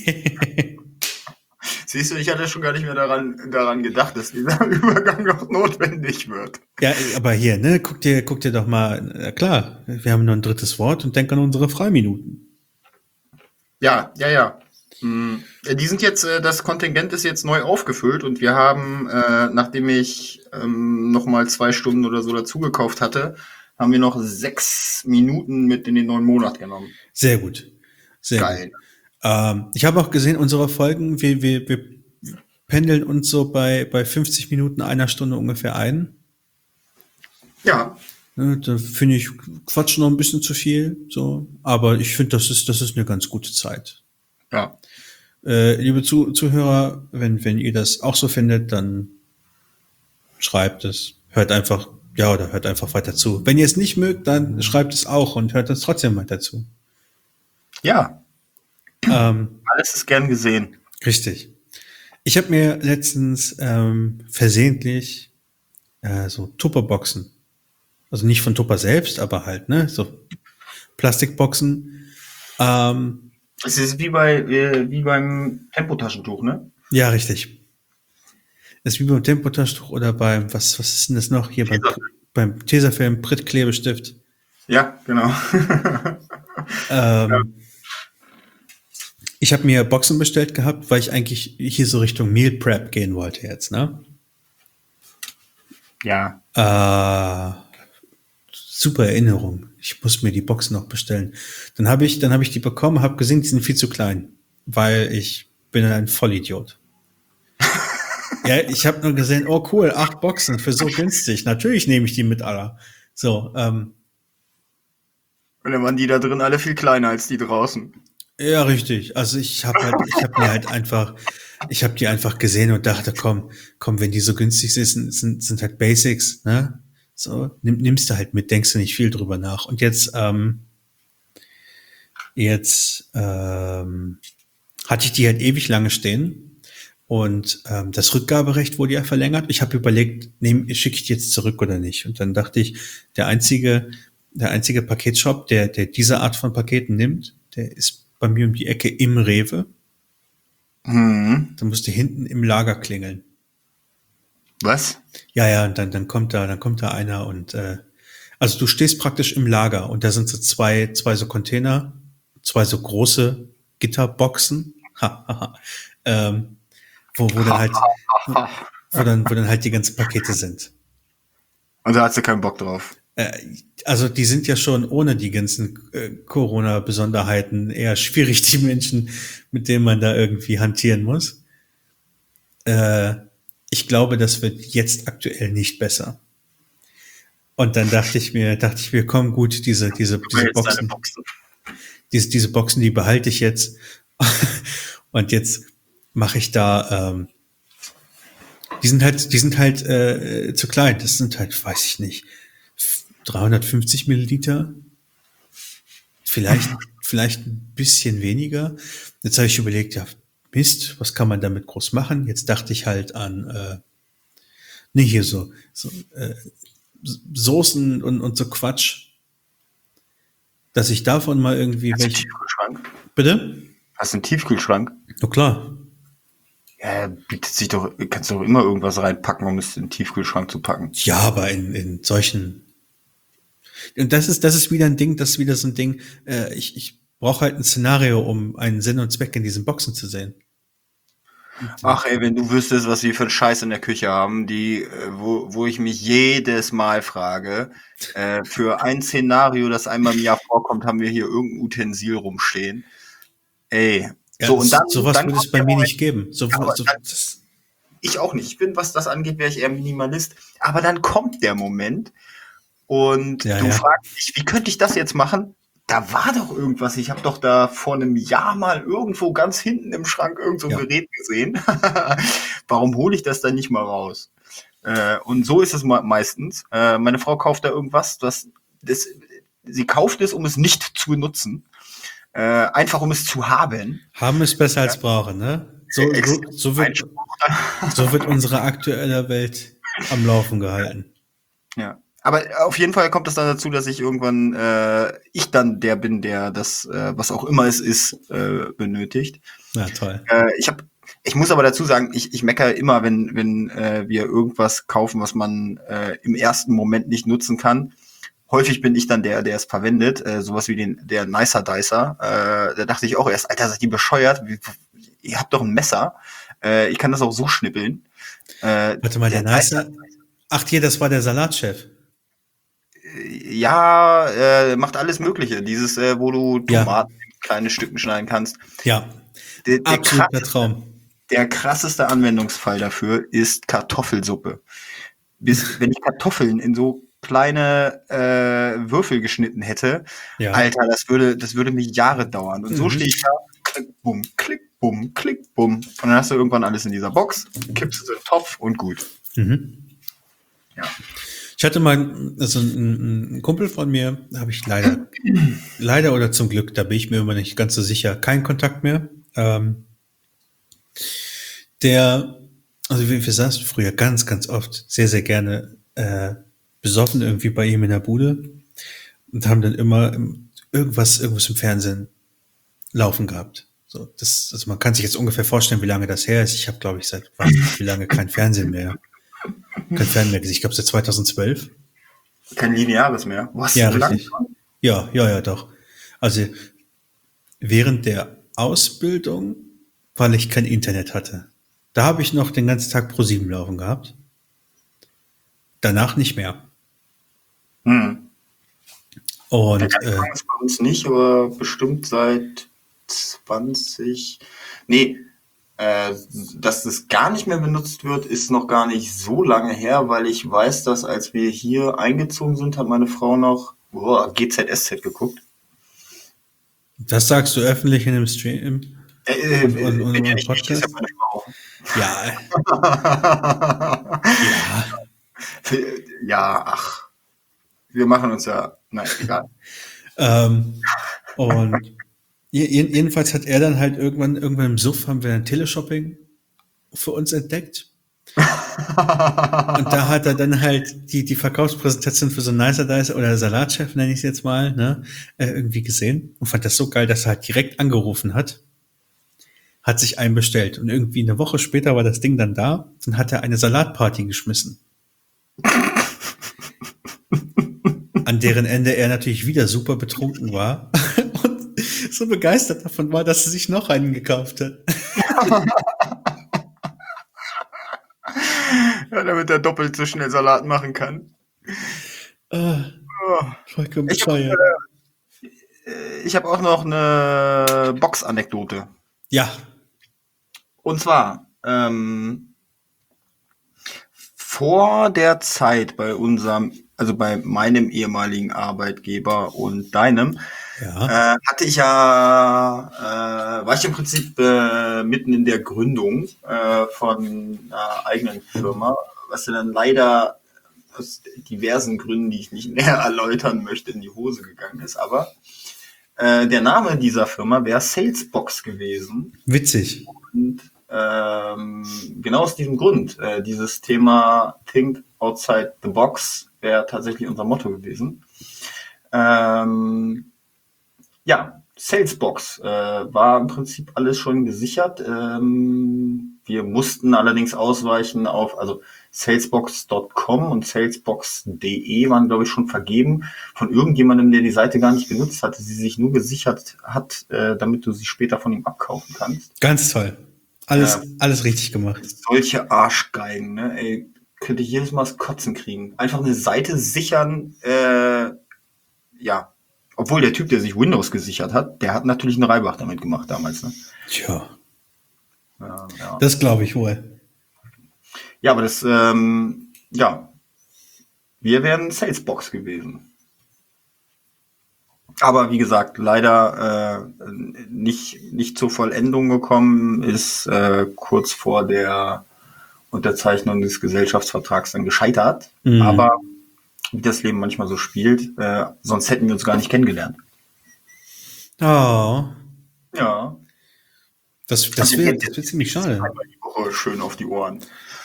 Siehst du, ich hatte schon gar nicht mehr daran gedacht, dass dieser Übergang noch notwendig wird. Ja, aber hier, ne, guck dir doch mal, klar, wir haben nur ein drittes Wort und denk an unsere Freiminuten. Ja. Die sind jetzt, das Kontingent ist jetzt neu aufgefüllt und wir haben, nachdem ich nochmal 2 Stunden oder so dazugekauft hatte, haben wir noch 6 Minuten mit in den neuen Monat genommen. Sehr gut. Sehr Geil. gut. Ich habe auch gesehen, unsere Folgen, wir pendeln uns so bei 50 Minuten, einer Stunde ungefähr ein. Ja, Ne, da finde ich, Quatsch noch ein bisschen zu viel, so. Aber ich finde, das ist eine ganz gute Zeit. ja. Liebe Zuhörer, wenn ihr das auch so findet, dann schreibt es. Hört einfach, ja, oder hört einfach weiter zu. Wenn ihr es nicht mögt, dann schreibt es auch und hört es trotzdem weiter zu. Ja, Ähm, alles ist gern gesehen. richtig. Ich habe mir letztens versehentlich so Tupperboxen, also nicht von Tupper selbst, aber halt, ne, so Plastikboxen. Es ist wie beim Tempotaschentuch, ne? Ja, richtig. Das ist wie beim Tempotaschentuch oder beim, was ist denn das noch? Hier beim Tesafilm, Prittklebestift. Ja, genau. Ähm, Ich habe mir Boxen bestellt gehabt, weil ich eigentlich hier so Richtung Meal Prep gehen wollte jetzt, ne? Ja. Super Erinnerung. Ich muss mir die Boxen noch bestellen. Dann habe ich die bekommen, habe gesehen, die sind viel zu klein, weil ich bin ein Vollidiot. Ja, ich habe nur gesehen, oh cool, 8 Boxen für so günstig. Natürlich nehme ich die mit aller. So, Und dann waren die da drin alle viel kleiner als die draußen. ja, richtig. Also ich habe die einfach gesehen und dachte, komm, wenn die so günstig sind halt Basics, ne? So, nimmst du halt mit, denkst du nicht viel drüber nach. Und jetzt hatte ich die halt ewig lange stehen und das Rückgaberecht wurde ja verlängert. Ich habe überlegt, schicke ich die jetzt zurück oder nicht? Und dann dachte ich, der einzige Paketshop, der diese Art von Paketen nimmt, der ist bei mir um die Ecke im Rewe. Hm. Da musste hinten im Lager klingeln. Was? Ja, und dann kommt da einer und Also du stehst praktisch im Lager und da sind so zwei so Container, zwei so große Gitterboxen, ähm, wo dann halt, wo dann halt die ganzen Pakete sind. Und da hast du keinen Bock drauf. Also die sind ja schon ohne die ganzen Corona-Besonderheiten eher schwierig, die Menschen, mit denen man da irgendwie hantieren muss. Ich glaube, das wird jetzt aktuell nicht besser. Und dann dachte ich mir, komm gut, diese Boxen, diese Boxen, die behalte ich jetzt. Und jetzt mache ich da, die sind halt zu klein. Das sind halt, weiß ich nicht, 350 Milliliter. Vielleicht ein bisschen weniger. Jetzt habe ich überlegt, ja, Mist, was kann man damit groß machen? Jetzt dachte ich halt an, hier so Soßen und so Quatsch, dass ich davon mal irgendwie Hast du einen Tiefkühlschrank? Bitte? Hast du einen Tiefkühlschrank? Na klar. Ja, bietet sich doch, kannst du doch immer irgendwas reinpacken, um es in den Tiefkühlschrank zu packen. Ja, aber in solchen. Und das ist wieder ein Ding, ich brauche halt ein Szenario, um einen Sinn und Zweck in diesen Boxen zu sehen. Ach ey, wenn du wüsstest, was wir für einen Scheiß in der Küche haben, wo ich mich jedes Mal frage, für ein Szenario, das einmal im Jahr vorkommt, haben wir hier irgendein Utensil rumstehen. Ey. Ja, So, und sowas dann würde es bei mir nicht geben. Ich auch nicht. Ich bin, was das angeht, wäre ich eher Minimalist. Aber dann kommt der Moment und du fragst dich, wie könnte ich das jetzt machen? Da war doch irgendwas. Ich habe doch da vor einem Jahr mal irgendwo ganz hinten im Schrank irgend so ein Gerät gesehen. Warum hole ich das dann nicht mal raus? Und so ist es meistens. Meine Frau kauft da irgendwas, sie kauft es, um es nicht zu nutzen. Einfach um es zu haben. Haben ist besser als brauchen, ne? So wird unsere aktuelle Welt am Laufen gehalten. Ja. Aber auf jeden Fall kommt es dann dazu, dass ich irgendwann ich dann der bin, der das, was auch immer es ist, benötigt. Ja, toll. Ich muss aber dazu sagen, ich meckere immer, wenn wir irgendwas kaufen, was man im ersten Moment nicht nutzen kann. Häufig bin ich dann der es verwendet, sowas wie der Nicer Dicer. Da dachte ich auch erst, Alter, seid ihr bescheuert? Ihr habt doch ein Messer. Ich kann das auch so schnippeln. Warte mal, der Nicer. Ach hier, das war der Salatchef. Ja, macht alles Mögliche. Dieses, wo du Tomaten in kleine Stücken schneiden kannst. Ja, absoluter Traum. Der krasseste Anwendungsfall dafür ist Kartoffelsuppe. Wenn ich Kartoffeln in so kleine Würfel geschnitten hätte, Alter, das würde mir Jahre dauern. Und so stehe ich da, klick, bumm, klick, bumm. Und dann hast du irgendwann alles in dieser Box, kippst es in den Topf und gut. Ja. Ich hatte mal, also ein Kumpel von mir, habe ich leider oder zum Glück, da bin ich mir immer nicht ganz so sicher, keinen Kontakt mehr. Also wir saßen früher ganz, ganz oft sehr, sehr gerne besoffen irgendwie bei ihm in der Bude und haben dann immer irgendwas im Fernsehen laufen gehabt. So, also man kann sich jetzt ungefähr vorstellen, wie lange das her ist. Ich habe, glaube ich, seit wie lange kein Fernsehen mehr gesehen. Ich glaube, seit 2012. Kein Lineares mehr. Was? Ja, richtig. Ja, doch. Also während der Ausbildung, weil ich kein Internet hatte, da habe ich noch den ganzen Tag Pro7 laufen gehabt. Danach nicht mehr. Und das bei uns nicht, aber bestimmt seit 20. Nee, dass das gar nicht mehr benutzt wird, ist noch gar nicht so lange her, weil ich weiß, dass als wir hier eingezogen sind, hat meine Frau noch GZSZ geguckt. Das sagst du öffentlich in einem Stream? Wenn ja nicht Podcast? Ist ja meine Frau. Ja. Ja, ach. Wir machen uns ja, nein, egal. Und jedenfalls hat er dann halt irgendwann im Suff haben wir ein Teleshopping für uns entdeckt. Und da hat er dann halt die Verkaufspräsentation für so ein Nicer Dicer oder Salatchef, nenne ich es jetzt mal, ne, irgendwie gesehen und fand das so geil, dass er halt direkt angerufen hat sich einen bestellt und irgendwie eine Woche später war das Ding dann da und hat er eine Salatparty geschmissen. an deren Ende er natürlich wieder super betrunken war und so begeistert davon war, dass er sich noch einen gekauft hat. Ja, damit er doppelt so schnell Salat machen kann. Ah, Oh. vollkommen Ich habe bescheuert. hab auch noch eine Box-Anekdote. Ja, Und zwar, vor der Zeit also bei meinem ehemaligen Arbeitgeber und deinem, ja, hatte ich ja, war ich im Prinzip mitten in der Gründung von einer eigenen Firma, was dann leider aus diversen Gründen, die ich nicht näher erläutern möchte, in die Hose gegangen ist. Aber der Name dieser Firma wäre Salesbox gewesen. witzig. Und genau aus diesem Grund, dieses Thema Think Outside the Box wäre tatsächlich unser Motto gewesen. Ja, Salesbox war im Prinzip alles schon gesichert. Wir mussten allerdings ausweichen auf, also salesbox.com und salesbox.de waren, glaube ich, schon vergeben von irgendjemandem, der die Seite gar nicht genutzt hatte, sie sich nur gesichert hat, damit du sie später von ihm abkaufen kannst. Ganz toll. Alles richtig gemacht. Solche Arschgeigen, ne? Ey, könnte ich jedes Mal das Kotzen kriegen. Einfach eine Seite sichern, ja. Obwohl der Typ, der sich Windows gesichert hat, der hat natürlich einen Reibach damit gemacht damals, ne? Tja, Ja. das glaube ich wohl. Ja, aber das, ja, wir wären Salesbox gewesen. Aber wie gesagt, leider nicht zur Vollendung gekommen, ist kurz vor der Unterzeichnung des Gesellschaftsvertrags dann gescheitert. Mhm. Aber wie das Leben manchmal so spielt, sonst hätten wir uns gar nicht kennengelernt. Oh, Ja. das wäre ziemlich schade. Einmal die Woche schön auf die Ohren.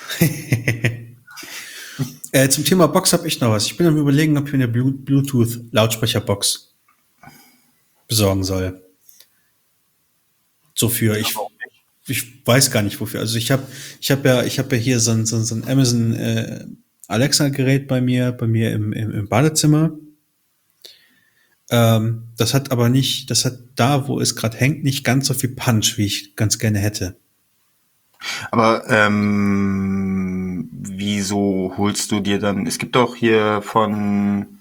Zum Thema Box habe ich noch was. Ich bin am Überlegen, ob ich mir eine Bluetooth-Lautsprecherbox besorgen soll. So für, ich weiß gar nicht wofür. Also ich habe ja hier so ein Amazon Alexa-Gerät bei mir im Badezimmer. Das hat aber nicht, das hat da, wo es gerade hängt, nicht ganz so viel Punch, wie ich ganz gerne hätte. Aber wieso holst du dir dann, es gibt doch hier von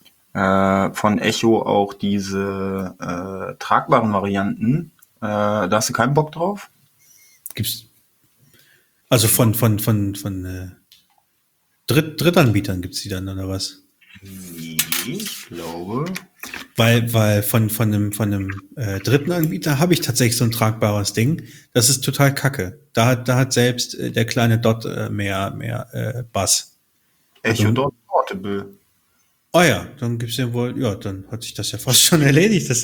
Echo auch diese tragbaren Varianten. Da hast du keinen Bock drauf? Gibt's also von Drittanbietern gibt's die dann oder was? Nee, ich glaube. Weil von einem dritten Anbieter habe ich tatsächlich so ein tragbares Ding. Das ist total kacke. Da hat selbst der kleine Dot mehr Bass. Echo Also, Dot Portable. oh ja, dann gibt's ja wohl, ja, dann hat sich das ja fast schon erledigt. Das,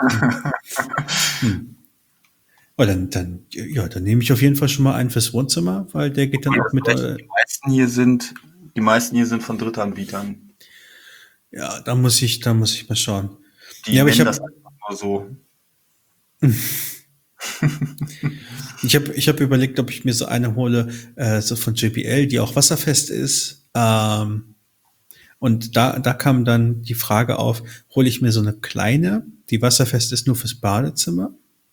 Oh, dann nehme ich auf jeden Fall schon mal einen fürs Wohnzimmer, weil der geht dann auch mit. Die meisten hier sind von Drittanbietern. Ja, da muss ich mal schauen. Die Ja, aber ich nennen habe das einfach nur so. ich hab überlegt, ob ich mir so eine hole, so von JBL, die auch wasserfest ist. Und da kam dann die Frage auf, hole ich mir so eine kleine, die wasserfest ist nur fürs Badezimmer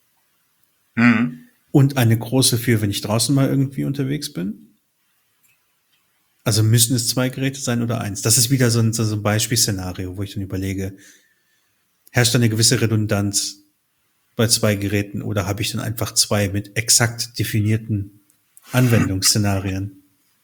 und eine große für, wenn ich draußen mal irgendwie unterwegs bin. Also müssen es 2 Geräte sein oder eins? Das ist wieder so ein Beispielszenario, wo ich dann überlege, herrscht da eine gewisse Redundanz bei 2 Geräten oder habe ich dann einfach 2 mit exakt definierten Anwendungsszenarien?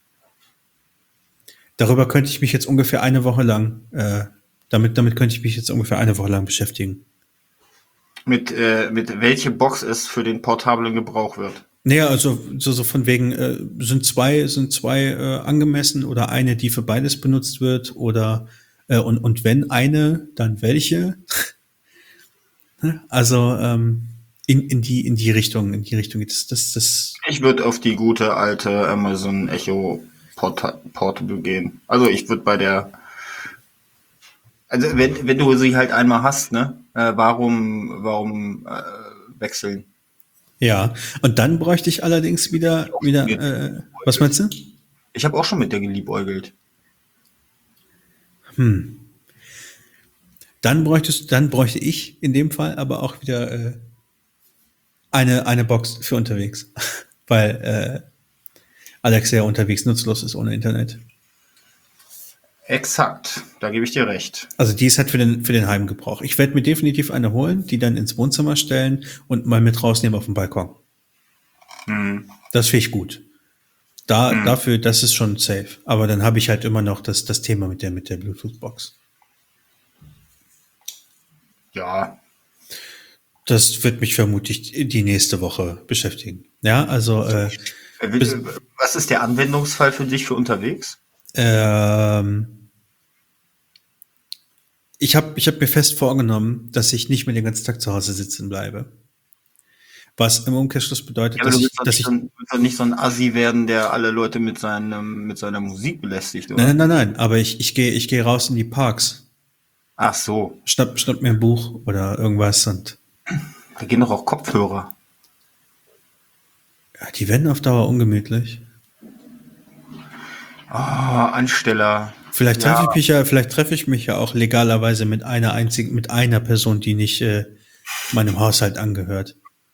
Darüber könnte ich mich jetzt ungefähr eine Woche lang, damit könnte ich mich jetzt ungefähr eine Woche lang beschäftigen. Mit welche Box es für den portablen Gebrauch wird. Naja, also so von wegen, sind zwei angemessen oder eine, die für beides benutzt wird oder und wenn eine, dann welche? Also in die Richtung geht es. Das. Ich würde auf die gute alte Amazon Echo Portable gehen. Also ich würde also wenn du sie halt einmal hast, ne, warum wechseln? Ja, und dann bräuchte ich allerdings wieder, was meinst du? Ich habe auch schon mit der geliebäugelt. Dann bräuchte ich in dem Fall aber auch wieder eine Box für unterwegs, weil Alexa ja unterwegs nutzlos ist ohne Internet. Exakt, da gebe ich dir recht. Also die ist halt für den Heimgebrauch. Ich werde mir definitiv eine holen, die dann ins Wohnzimmer stellen und mal mit rausnehmen auf den Balkon. Das finde ich gut. Dafür, das ist schon safe. Aber dann habe ich halt immer noch das Thema mit der Bluetooth-Box. Ja. Das wird mich vermutlich die nächste Woche beschäftigen. Ja, also Was ist der Anwendungsfall für dich für unterwegs? Ich hab mir fest vorgenommen, dass ich nicht mehr den ganzen Tag zu Hause sitzen bleibe. Was im Umkehrschluss bedeutet, Ja, aber dass du ich, willst dass ich, doch nicht so ein Assi werden, der alle Leute mit seiner Musik belästigt, oder? nein, aber ich gehe raus in die Parks, Ach so, schnapp mir ein Buch oder irgendwas und da gehen doch auch Kopfhörer. ja, die werden auf Dauer ungemütlich. Ah, Ansteller. Vielleicht treffe ich mich ja auch legalerweise mit einer Person, die nicht meinem Haushalt angehört.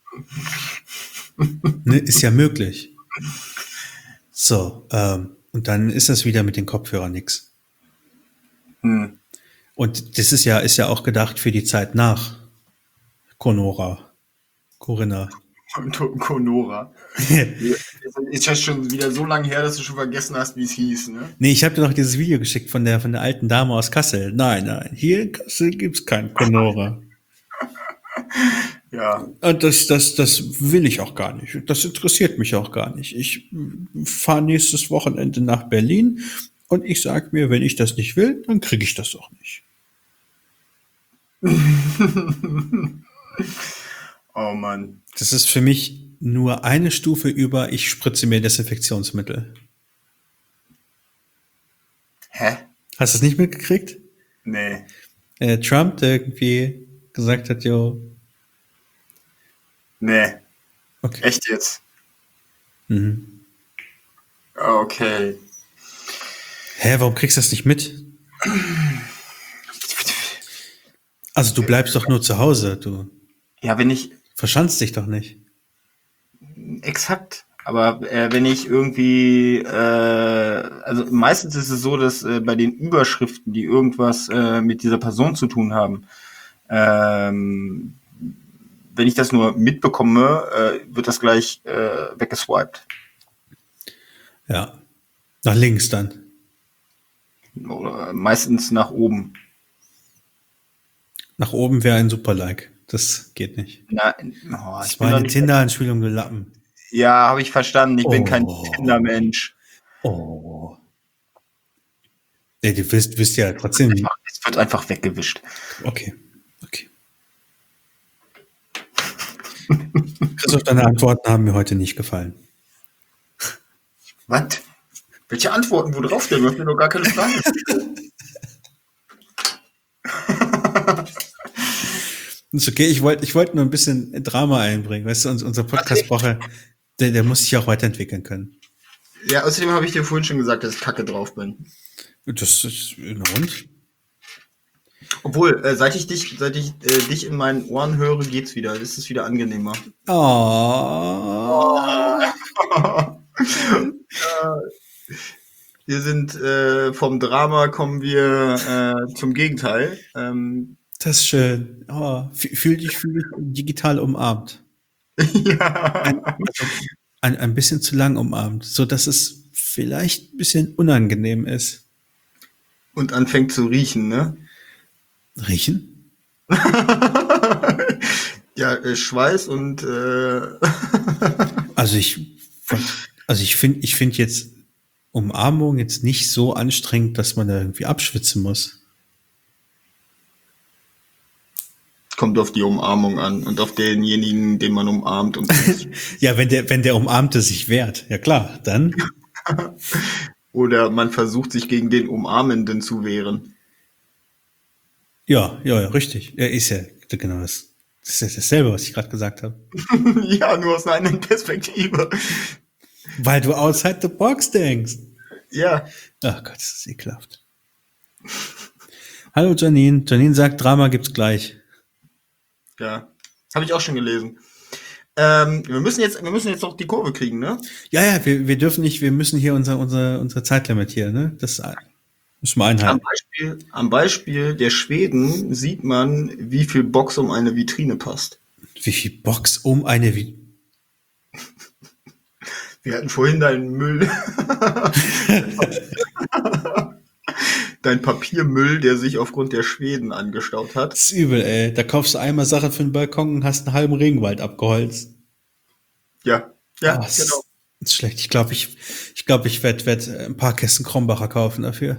Ne, ist ja möglich. So, und dann ist das wieder mit den Kopfhörern nix. Und das ist ja auch gedacht für die Zeit nach Corinna. Conora. Ist ja schon wieder so lange her, dass du schon vergessen hast, wie es hieß, ne? Nee, ich habe dir noch dieses Video geschickt von der alten Dame aus Kassel. Nein, hier in Kassel gibt's kein Conora. Ja. Und das will ich auch gar nicht. Das interessiert mich auch gar nicht. Ich fahre nächstes Wochenende nach Berlin und ich sage mir, wenn ich das nicht will, dann kriege ich das auch nicht. Oh Mann. Das ist für mich nur eine Stufe über, ich spritze mir Desinfektionsmittel. Hä? Hast du es nicht mitgekriegt? Nee. Trump, der irgendwie gesagt hat, jo. Nee. Okay. Echt jetzt? Mhm. Okay. Hä, warum kriegst du das nicht mit? Also du bleibst doch nur zu Hause, du Ja, wenn ich, verschanzt dich doch nicht. exakt. Aber wenn ich irgendwie, also meistens ist es so, dass bei den Überschriften, die irgendwas mit dieser Person zu tun haben, wenn ich das nur mitbekomme, wird das gleich weggeswiped. Ja. Nach links dann. Oder meistens nach oben. Nach oben wäre ein Super-Like. Das geht nicht. Na, oh, Das ich war bin doch eine nicht. Tinder-Anspielung, du Lappen. Ja, habe ich verstanden. Ich bin kein Oh. Tinder-Mensch. Oh. Nee, du wirst ja trotzdem. Es wird einfach weggewischt. Okay. Christoph, deine Antworten haben mir heute nicht gefallen. Was? Welche Antworten? Wo drauf denn? Du hast mir doch gar keine Frage gestellt. Ist okay, ich wollte nur ein bisschen Drama einbringen. Weißt du, unser Podcast braucht der muss sich auch weiterentwickeln können. Ja, außerdem habe ich dir vorhin schon gesagt, dass ich kacke drauf bin. Das ist rund. Obwohl, seit ich dich in meinen Ohren höre, geht's wieder. Ist es wieder angenehmer. Oh. Wir sind vom Drama kommen wir zum Gegenteil. Das ist schön. Oh, fühl dich digital umarmt. Ja. Ein bisschen zu lang umarmt, so dass es vielleicht ein bisschen unangenehm ist. Und anfängt zu riechen, ne? Riechen? Ja, Schweiß und Also ich finde jetzt Umarmung jetzt nicht so anstrengend, dass man da irgendwie abschwitzen muss. kommt auf die Umarmung an und auf denjenigen, den man umarmt. Und Ja, wenn der Umarmte sich wehrt, ja klar, dann. oder man versucht, sich gegen den Umarmenden zu wehren. Ja, richtig. Er ist ja genau das. Das ist dasselbe, was ich gerade gesagt habe. Ja, nur aus einer anderen Perspektive. Weil du outside the box denkst. Ja. Ach Gott, das ist ekelhaft. Hallo Janine. Janine sagt, Drama gibt's gleich. Ja, habe ich auch schon gelesen. Wir müssen jetzt noch die Kurve kriegen, ne? Ja, wir dürfen nicht, wir müssen hier unser Zeitlimit hier, ne? Das müssen wir einhalten. Am Beispiel der Schweden sieht man, wie viel Box um eine Vitrine passt. Wie viel Box um eine Wir hatten vorhin deinen Müll. Dein Papiermüll, der sich aufgrund der Schweden angestaut hat. Das ist übel, ey. Da kaufst du einmal Sachen für den Balkon und hast einen halben Regenwald abgeholzt. Ja, Genau. genau. Das ist schlecht. Ich glaube, ich werd ein paar Kästen Krombacher kaufen dafür.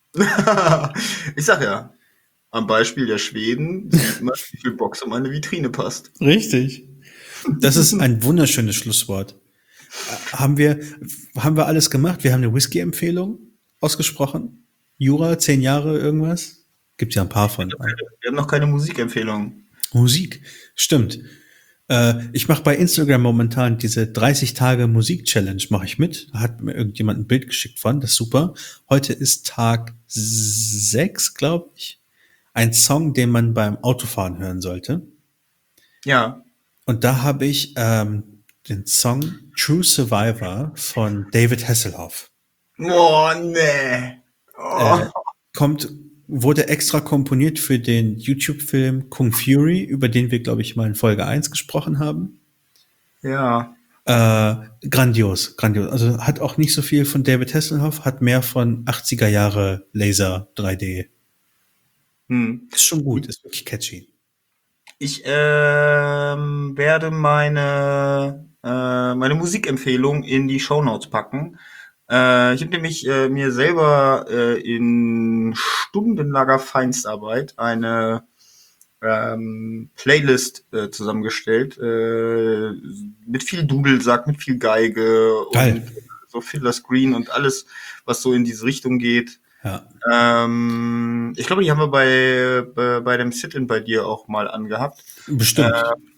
Ich sag ja, am Beispiel der Schweden sieht man, wie viel Box um eine Vitrine passt. Richtig. Das ist ein wunderschönes Schlusswort. Haben wir alles gemacht? Wir haben eine Whisky-Empfehlung ausgesprochen. Jura, 10 Jahre, irgendwas? Gibt ja ein paar von. Wir haben noch keine Musikempfehlung. Musik, stimmt. Ich mache bei Instagram momentan diese 30 Tage Musik-Challenge, mache ich mit. Da hat mir irgendjemand ein Bild geschickt von, das ist super. Heute ist Tag 6, glaube ich. Ein Song, den man beim Autofahren hören sollte. Ja. Und da habe ich den Song True Survivor von David Hasselhoff. Oh, nee. Oh. Wurde extra komponiert für den YouTube-Film Kung Fury, über den wir, glaube ich, mal in Folge 1 gesprochen haben. Ja. Grandios. Also hat auch nicht so viel von David Hasselhoff, hat mehr von 80er Jahre Laser 3D. Ist schon gut, ist wirklich catchy. Ich werde meine Musikempfehlung in die Shownotes packen. Ich habe nämlich mir selber in stundenlanger Feinstarbeit eine Playlist zusammengestellt mit viel Dudelsack, mit viel Geige Geil. Und so Fiddler Screen und alles, was so in diese Richtung geht. Ja. Ich glaube, die haben wir bei dem Sit-in bei dir auch mal angehabt. Bestimmt.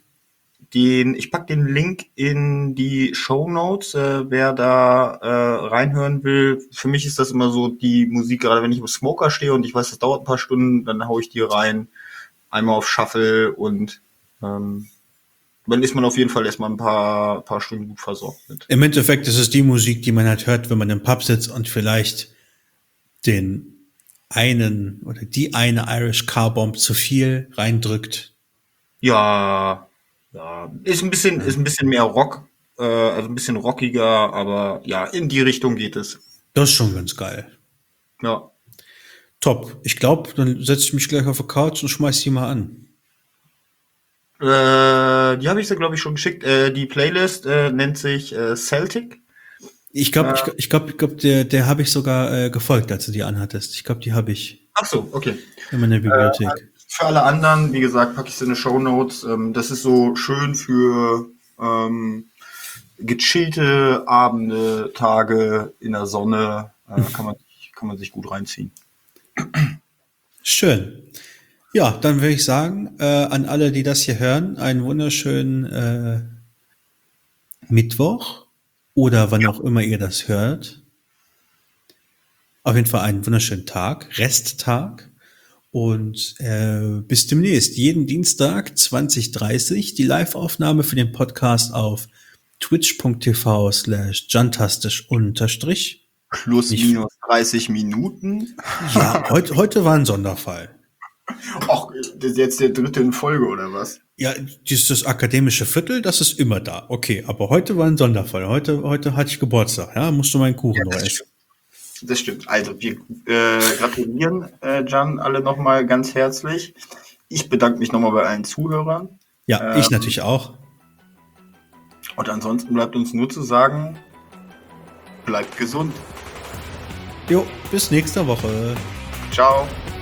Ich pack den Link in die Shownotes, wer da reinhören will. Für mich ist das immer so die Musik, gerade wenn ich im Smoker stehe und ich weiß, das dauert ein paar Stunden, dann hau ich die rein, einmal auf Shuffle und dann ist man auf jeden Fall erstmal ein paar Stunden gut versorgt mit. Im Endeffekt ist es die Musik, die man halt hört, wenn man im Pub sitzt und vielleicht den einen oder die eine Irish Car Bomb zu viel reindrückt. Ja, ist ein bisschen mehr Rock, also ein bisschen rockiger, aber ja, in die Richtung geht es. Das ist schon ganz geil. Ja. Top. Ich glaube, dann setze ich mich gleich auf die Couch und schmeiß die mal an. Die habe ich dir, glaube ich, schon geschickt. Die Playlist nennt sich Celtic. Ich glaube, der habe ich sogar gefolgt, als du die anhattest. Ich glaube, die habe ich. Ach so, okay. In meiner Bibliothek. Für alle anderen, wie gesagt, packe ich es in die Shownotes. Das ist so schön für gechillte Abende, Tage in der Sonne. Kann man sich gut reinziehen. Schön. Ja, dann würde ich sagen, an alle, die das hier hören, einen wunderschönen Mittwoch oder wann auch immer ihr das hört. Auf jeden Fall einen wunderschönen Tag, Resttag. Und bis demnächst. Jeden Dienstag 20:30 die Live-Aufnahme für den Podcast auf twitch.tv/jantastisch_. Plus minus 30 Minuten. Ja, heute war ein Sonderfall. Ach, das ist jetzt der 3. in Folge, oder was? Ja, das akademische Viertel, das ist immer da. Okay, aber heute war ein Sonderfall. Heute hatte ich Geburtstag. Ja, musst du meinen Kuchen noch essen. Das stimmt. Also wir gratulieren Jan alle nochmal ganz herzlich. Ich bedanke mich nochmal bei allen Zuhörern. Ja, ich natürlich auch. Und ansonsten bleibt uns nur zu sagen, bleibt gesund. Jo, bis nächste Woche. Ciao.